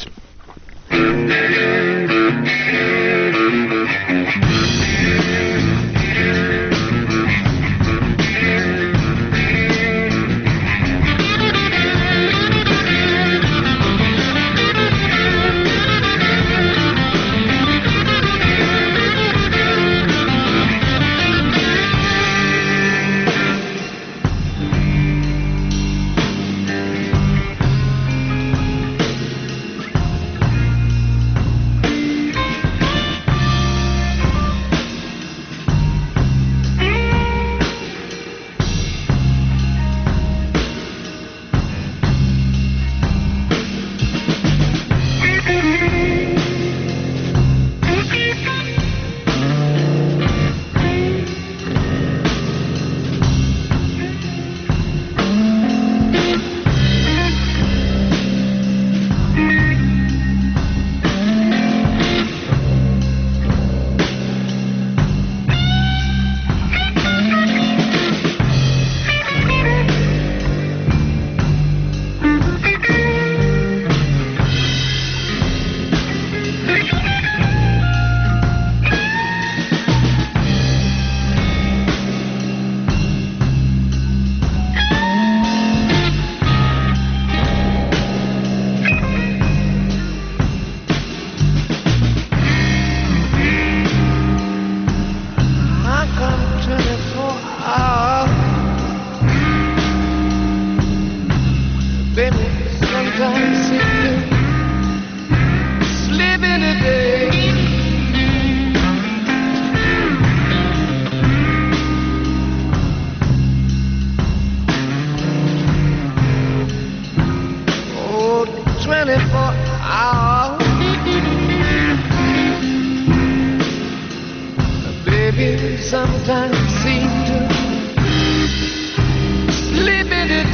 Speaker 4: Sometimes seem to live in it.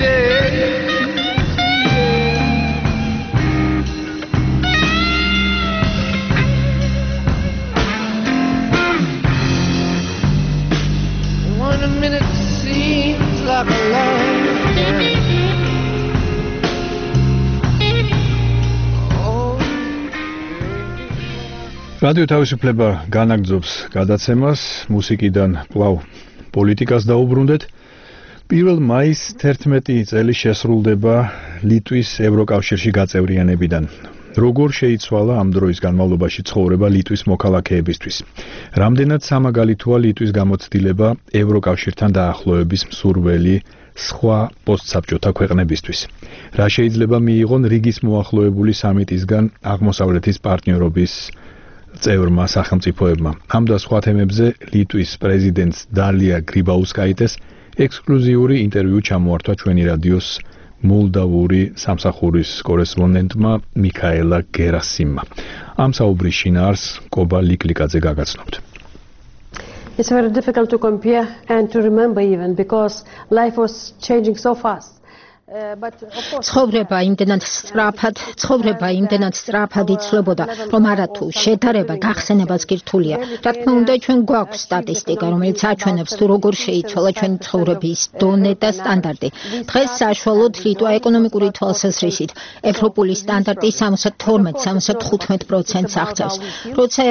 Speaker 4: minute seems like a lifetime.
Speaker 2: რადიო თავისუფლება განაგრძობს გადაცემას მუსიკიდან კვლავ პოლიტიკას დაუბრუნდეთ. 1 მაისს 11 წელი შესრულდება ლიტვის ევროკავშირში გაწევრიანებიდან. როგორ შეიცვალა ამ დროის განმავლობაში ცხოვრება ლიტვის მოქალაქეებისთვის? რამდენად სამაგალითოა ლიტვის გამოცდილება ევროკავშირთან დაახლოების მსურველი სხვა პოსტსაბჭოთა ქვეყნებისთვის? რა შეიძლება მიიღონ რიგის მოახლოებული სამიტისგან აღმოსავლეთის პარტნიორობის წევრმა სახელმწიფოებმა? ამ და სხვა თემებზე ლიტვის პრეზიდენტს დალია გრიბაუსკაიტეს ექსკლუზიური ინტერვიუ ჩამოართვა ჩვენი რადიოს მოლდავური სამსახურის კორესპონდენტმა მიქაელა გერასიმმა. ამ საუბრის შინაარსს კობა ლიკლიკაძე გაგაცნობთ.
Speaker 10: It's very difficult to compare and to remember even because life was changing so fast.
Speaker 17: ცხოვრება იმდენად სწრაფად იცვლებოდა, რომ არათუ შედარება გახსენებაც კი რთულია. რა თქმა უნდა, ჩვენ გვაქვს სტატისტიკა, რომელიც აჩვენებს თუ როგორ შეიცვალა ჩვენი ცხოვრების დონე და სტანდარტი. დღეს საშუალოდ ლიტვა ეკონომიკური თვალსაზრისით ევროპული სტანდარტი 72-75%-ს აღწევს. როცა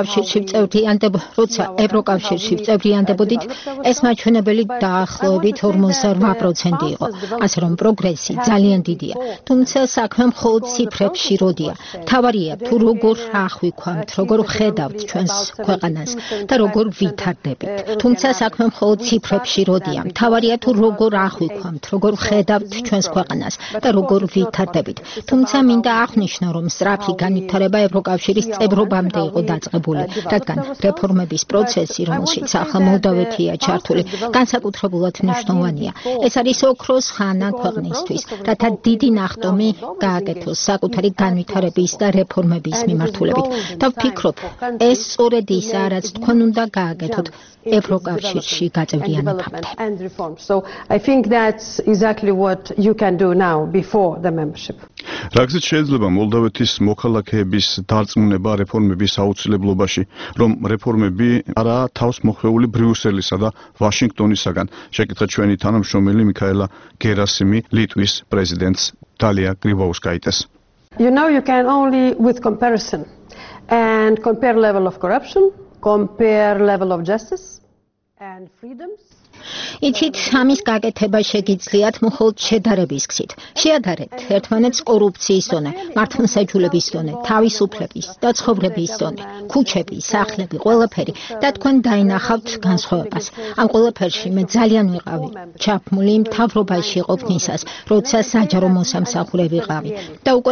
Speaker 17: ევროკავშირში წევრიანდებოდით, ეს მაჩვენებელი დაახლოებით 48% იყო. ასე რომ პროგრესი ძალიან დიდია, თუმცა საქმე მხოლოდ ციფრებში როდია. თავარია თუ როგორ აღვიქვამთ, როგორ ხედავთ ჩვენს ქვეყანას და როგორ ვითარდებით. თუმცა საქმე მხოლოდ ციფრებში როდია. თავარია თუ როგორ აღვიქვამთ, როგორ ხედავთ ჩვენს ქვეყანას და როგორ ვითარდებით. თუმცა მინდა აღნიშნო, რომ სწრაფი განვითარება ევროკავშირის წევრობამდე იყო დაწყებული, რადგან რეფორმების პროცესი, რომელშიც ახლა მოლდავეთია ჩართული, განსაკუთრებულად მნიშვნელოვანია. ეს არის ოქროს ხანა ქვეყნისთვის, რათა დიდი ნახტომი გააკეთოს საკუთარი განვითარების და რეფორმების მიმართულებით. და ვფიქრობ, ეს სწორედ ისაა, რაც თქვენ უნდა გააკეთოთ ევროკავშირში გაწევრიანებამდე.
Speaker 10: So I think that's exactly what you can do now before the membership.
Speaker 23: რაგზით შეიძლება მოლდავეთის მოქალაქეების დარწმუნება რეფორმების აუცილებლობაში, რომ რეფორმები არაა თავს მოხვეული ბრიუსელისა და ვაშინგტონისაგან? შეკითხა ჩვენი თანამშრომელი მიქაელა გერასიმი ლიტვის პრეზიდენტს დალია გრიბაუსკაიტეს.
Speaker 10: You know, you can only with comparison and compare level of corruption, compare level of justice and freedoms.
Speaker 17: იცით, ამის გაკეთება შეგიძლიათ მხოლოდ შედარების გზით. შეადარეთ ერთმანეთს კორუფციის დონე, მართლმსაჯულების დონე, თავისუფლების და ცხოვრების დონე, ქუჩები, სახლები, ყველაფერი და თქვენ დაინახავთ განსხვავებას. ამ ყველაფერში მე ძალიან ვიყავი ჩაფმული მთავრობაში ყოფნისას, როცა საჯარო მოსამსახურე ვიყავი და უკვე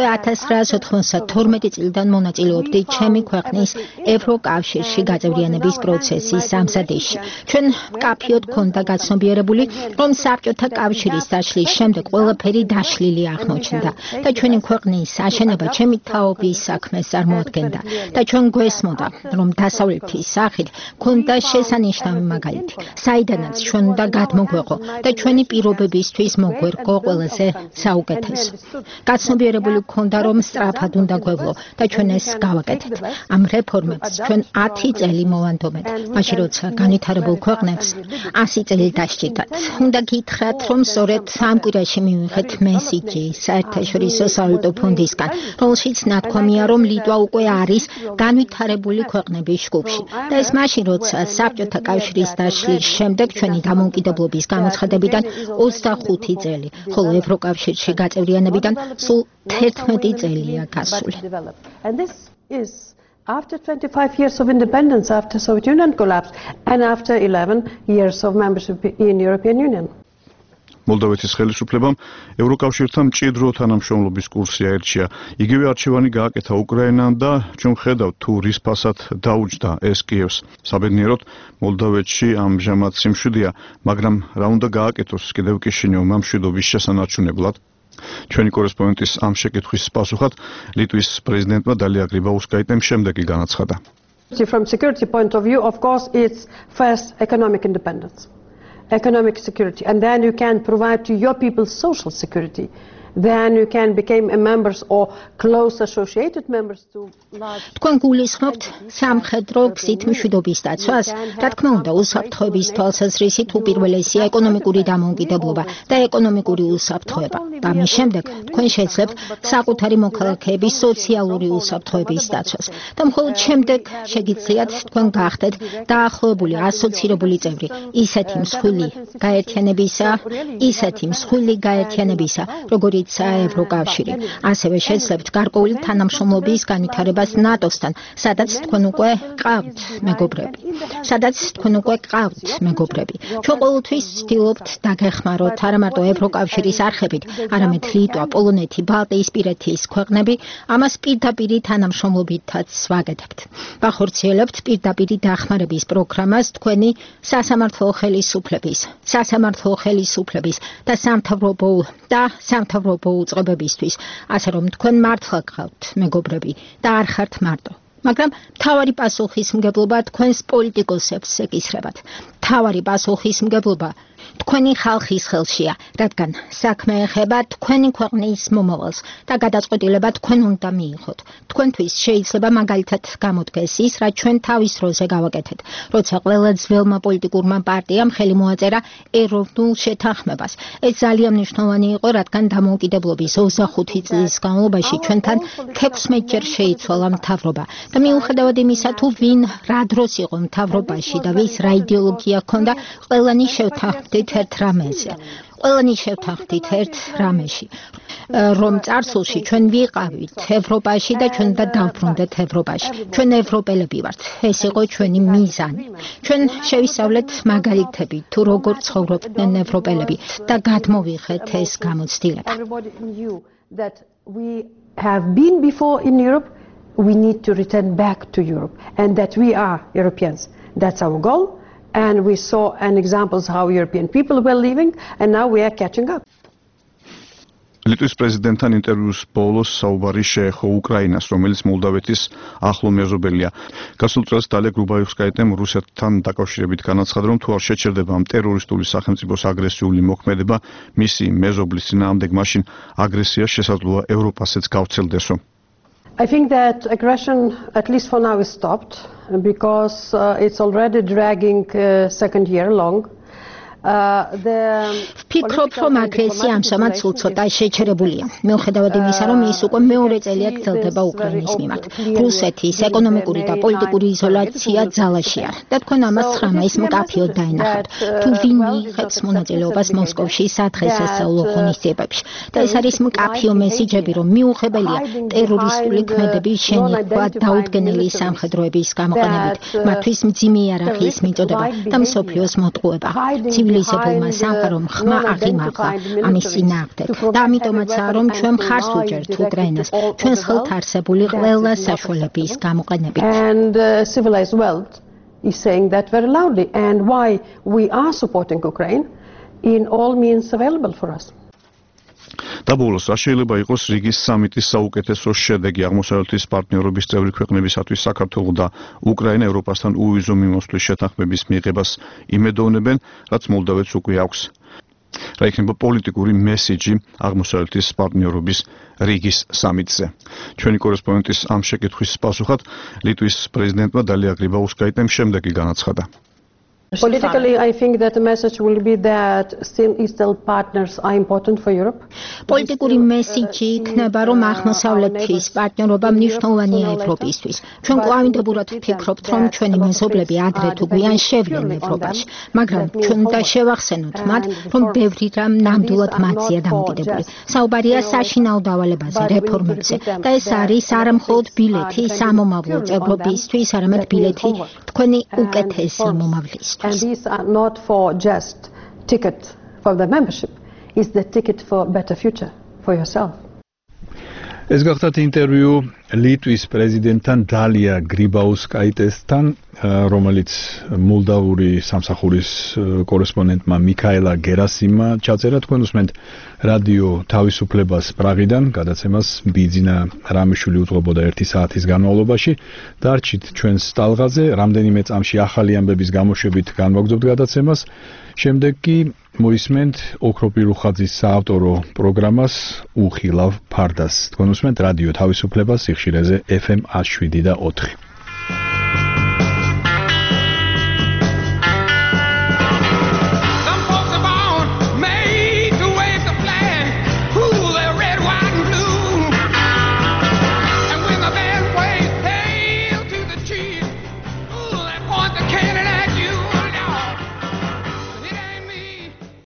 Speaker 17: 1992 წლიდან მონაწილეობდი ჩემი ქვეყნის ევროკავშირში გაწევრიანების პროცესის ამზადისში. ჩვენ მკაფიოდ გქონდა გაცნობიერებული, რომ საბჭოთა კავშირის დაშლის შემდეგ ყველაფერი დაშლილი აღმოჩნდა და ჩვენი ქვეყნის აშენება ჩემი თაობის საქმეს წარმოადგენდა და ჩვენ გვესმოდა, რომ დასავლეთის სახით ქონდა შესანიშნავი მაგალითი, საიდანაც ჩვენ უნდა გადმოგვეყო და ჩვენი პირობებისთვის მოგვერგო ყველაზე საუკეთესო. გაცნობიერებული გქონდა, რომ სწრაფად უნდა გვევლო და ჩვენ ეს გავაკეთეთ. ამ რეფორმებს ჩვენ 10 წელი მოვანდომეთ, მაშინ როცა განვითარებულ ქვეყნებს 100 წელი დასჭირდათ. უნდა გითხრათ, რომ სწორედ ამ კვირაში მივიღეთ მესიჯი საერთაშორისო სავალუტო ფონდისგან, რომელშიც ნათქვამია, რომ ლიტვა უკვე არის განვითარებული ქვეყნების ჯგუფში. და ეს მაშინ, როცა საბჭოთა კავშირის დაშლის შემდეგ ჩვენი დამოუკიდებლობის გამოცხადებიდან 25 წელი, ხოლო ევროკავშირში გაწევრიანებიდან სულ 11 წელია გასული.
Speaker 10: After 25 years of independence, after Soviet Union collapse, and after 11 years of membership in European Union.
Speaker 23: მოლდავეთის ხელისუფლებამ ევროკავშირთან მჭიდრო თანამშრომლობის კურსი აერჩია. იგივე არჩევანი გააკეთა უკრაინამ და ჩვენ ხედავთ თუ რის ფასად დაუჯდა ეს კიევს. საბედნიეროდ მოლდავეთში ამჟამად სიმშვიდეა, მაგრამ რა უნდა გააკეთოს კიდევ კიშინიოვმა მშვიდობის შესანარჩუნებლად? ჩვენი კორესპონდენტის ამ შეკითხვის პასუხად ლიტვის პრეზიდენტმა დალია გრიბაუსკაიტემ შემდეგი განაცხადა.
Speaker 10: From security point of view, of course, it's first economic independence, economic security, and then you can provide to your people social security then you can become a members or close associated members to large.
Speaker 8: თქვენ გულისხმობთ სამხედრო გზით მშვიდობის დაცვას? რა თქმა უნდა, უსაფრთხოების თვალსაზრისით უპირველესია ეკონომიკური დამოუკიდებლობა და ეკონომიკური უსაფრთხოება. და მის შემდეგ თქვენ შეძლებთ საკუთარი მოქალაქეების სოციალური უსაფრთხოების დაცვას. და მხოლოდ შემდეგ შეგიძლიათ თქვენ გახდეთ დაახლოებული ასოცირებული წევრი ისეთი მსხვილი გაერთიანებისა, როგორიცაა ევროკავშირი. ასევე შეძლებთ გარკვეული თანამშრომლობის განვითარებას ნატოსთან, სადაც თქვენ უკვე გყავთ მეგობრები. ჩვენ ყოველთვის ვცდილობთ დაგეხმაროთ არა მარტო ევროკავშირის არხებით, არამედ ლიტვა, პოლონეთი, ბალტიისპირეთის ქვეყნები ამას პირდაპირი თანამშრომლობითაც ვაკეთებთ. ვახორციელებთ პირდაპირი დახმარების პროგრამას თქვენი სასამართლო ხელისუფლების და სამთავრობო უწყებებისთვის, ასე რომ თქვენ მართლა გყავთ მეგობრები და არ ხართ მარტო. მაგრამ მთავარი პასუხისმგებლობა თქვენს პოლიტიკოსებს ეკისრებათ. მთავარი პასუხისმგებლობა თქვენი ხალხის ხელშია, რადგან საქმე ეხება თქვენი ქვეყნის მომავალს და გადაწყვეტილება თქვენ უნდა მიიღოთ. თქვენთვის შეიძლება მაგალითად გამოდგეს ის, რაც ჩვენ თავის დროზე გავაკეთეთ, როცა ყველა ძველმა პოლიტიკურმა პარტიამ ხელი მოაწერა ეროვნულ შეთანხმებას. ეს ძალიან მნიშვნელოვანი იყო, რადგან დამოუკიდებლობის 25 წლის განმავლობაში ჩვენთან 16-ჯერ შეიცვალა მთავრობა და მიუხედავად იმისა, თუ ვინ რა დროს იყო მთავრობაში და ვის რა იდეოლოგია ჰქონდა, ყველანი შევთანხმდით ერთ რამეში, რომ წარსულში ჩვენ ვიყავით ევროპაში და ჩვენ უნდა დავბრუნდეთ ევროპაში. ჩვენ ევროპელები ვართ. ეს იყო ჩვენი მიზანი. ჩვენ შევისწავლეთ მაგალითები თუ როგორ ცხოვრობდნენ ევროპელები და გადმოვიღეთ ეს გამოცდილება.
Speaker 10: We need to return back to Europe and that we are Europeans. That's our goal. And we saw examples how European people were leaving, and now we are catching up.
Speaker 23: ლიტვის პრეზიდენტთან ინტერვიუს ბოლოს საუბარი შეეხო უკრაინას, რომელიც მოლდავეთის ახლო მეზობელია. გასულ წელს დალია გრუბაევსკაიამ რუსეთთან დაკავშირებით განაცხადა, რომ თუ არ შეჩერდება ამ ტერორისტული სახელმწიფოს აგრესიული მოქმედება მისი მეზობლის წინააღმდეგ, მაშინ აგრესია შესაძლოა ევროპასაც გავრცელდესო.
Speaker 10: I think that aggression, at least for now, is stopped because it's already dragging second year long.
Speaker 8: ვფიქრობ, რომ აგრესია ამჟამად ცოტა შეჩერებულია. მიუხედავად იმისა, რომ ის უკვე მეორე წელია გრძელდება უკრაინის მიმართ. რუსეთის ეკონომიკური და პოლიტიკური იზოლაცია ძალაშია და თქვენ ამას 9 მაისს მკაფიოდ დაინახავთ. თუ ვინ მიიღებს მონაწილეობას მოსკოვში სადღესასწაულო ღონისძიებებში. და ეს არის მკაფიო მესიჯები, რომ მიუღებელია ტერორისტული ქმედების შენიხვა დაუდგენელი სამხედროების გამოყენებით, მათთვის მძიმე იარაღის მიწოდება და მსოფლიოს მოტყუება. ცივილიზებულმა სამყარომ ხმა აღიმაღლა ამის წინააღმდეგ და ამიტომაცაა, რომ ჩვენ მხარს ვუჭერთ უკრაინას ჩვენს ხელთ არსებული ყველა საშუალების გამოყენებით.
Speaker 10: And civilized world is saying that very loudly, and why we are supporting Ukraine in all means available for us.
Speaker 23: და ბოლოს, რა შეიძლება იყოს რიგის სამიტის საუკეთესო შედეგი აღმოსავლეთის პარტნიორობის წევრი ქვეყნებისათვის? საქართველო და უკრაინა ევროპასთან უვიზო მიმოსვლის შეთანხმების მიღებას იმედოვნებენ, რაც მოლდავეთს უკვე აქვს. რა იქნება პოლიტიკური მესიჯი აღმოსავლეთის პარტნიორობის რიგის სამიტზე? ჩვენი კორესპონდენტის ამ შეკითხვის პასუხად ლიტვის პრეზიდენტმა დალია გრიბაუსკაიტემ შემდეგი განაცხადა.
Speaker 10: Politically, I think that the message will be that still Eastern partners are important for Europe.
Speaker 8: პოლიტიკური მესიჯი იქნება, რომ აღმოსავლეთის პარტნიორობა მნიშვნელოვანია ევროპისთვის. ჩვენ კვლავინდებურად ვფიქრობთ, რომ ჩვენი მეზობლები ადრე თუ გვიან შევლენ ევროპაში, მაგრამ ჩვენ უნდა შევახსენოთ მათ, რომ ბევრი რამ ნამდვილად მათზეა დამოკიდებული. საუბარია საშინაო დავალებაზე, რეფორმებზე და ეს არის არა მხოლოდ ბილეთი სამომავლო წევრობისთვის, არამედ ბილეთი თქვენი უკეთესი მომავლის.
Speaker 10: And these are not for just ticket for the membership, it's the ticket for better future for yourself.
Speaker 2: ეს გახდათ ინტერვიუ ლიტვის პრეზიდენტთან დალია გრიბაუსკაიტესთან, რომელიც მოლდავური სამსახურის კორესპონდენტმა მიქაელა გერასიმმა ჩაწერა. თქვენ უსმენთ რადიო თავისუფლებას პრაღიდან, გადაცემას ბიძინა რამიშვილი უძღვებოდა 1 საათის განმავლობაში. დარჩით ჩვენს ტალღაზე, რამდენიმე წამში ახალი ამბების გამოშვებით განვაგრძობთ გადაცემას. შემდეგ კი მოისმენთ ოქროპირუხაძის საავტორო პროგრამას უხილავ ფარდას. თქვენ უსმენთ რადიო თავისუფლებას სიხშირეზე FM 107 და 4.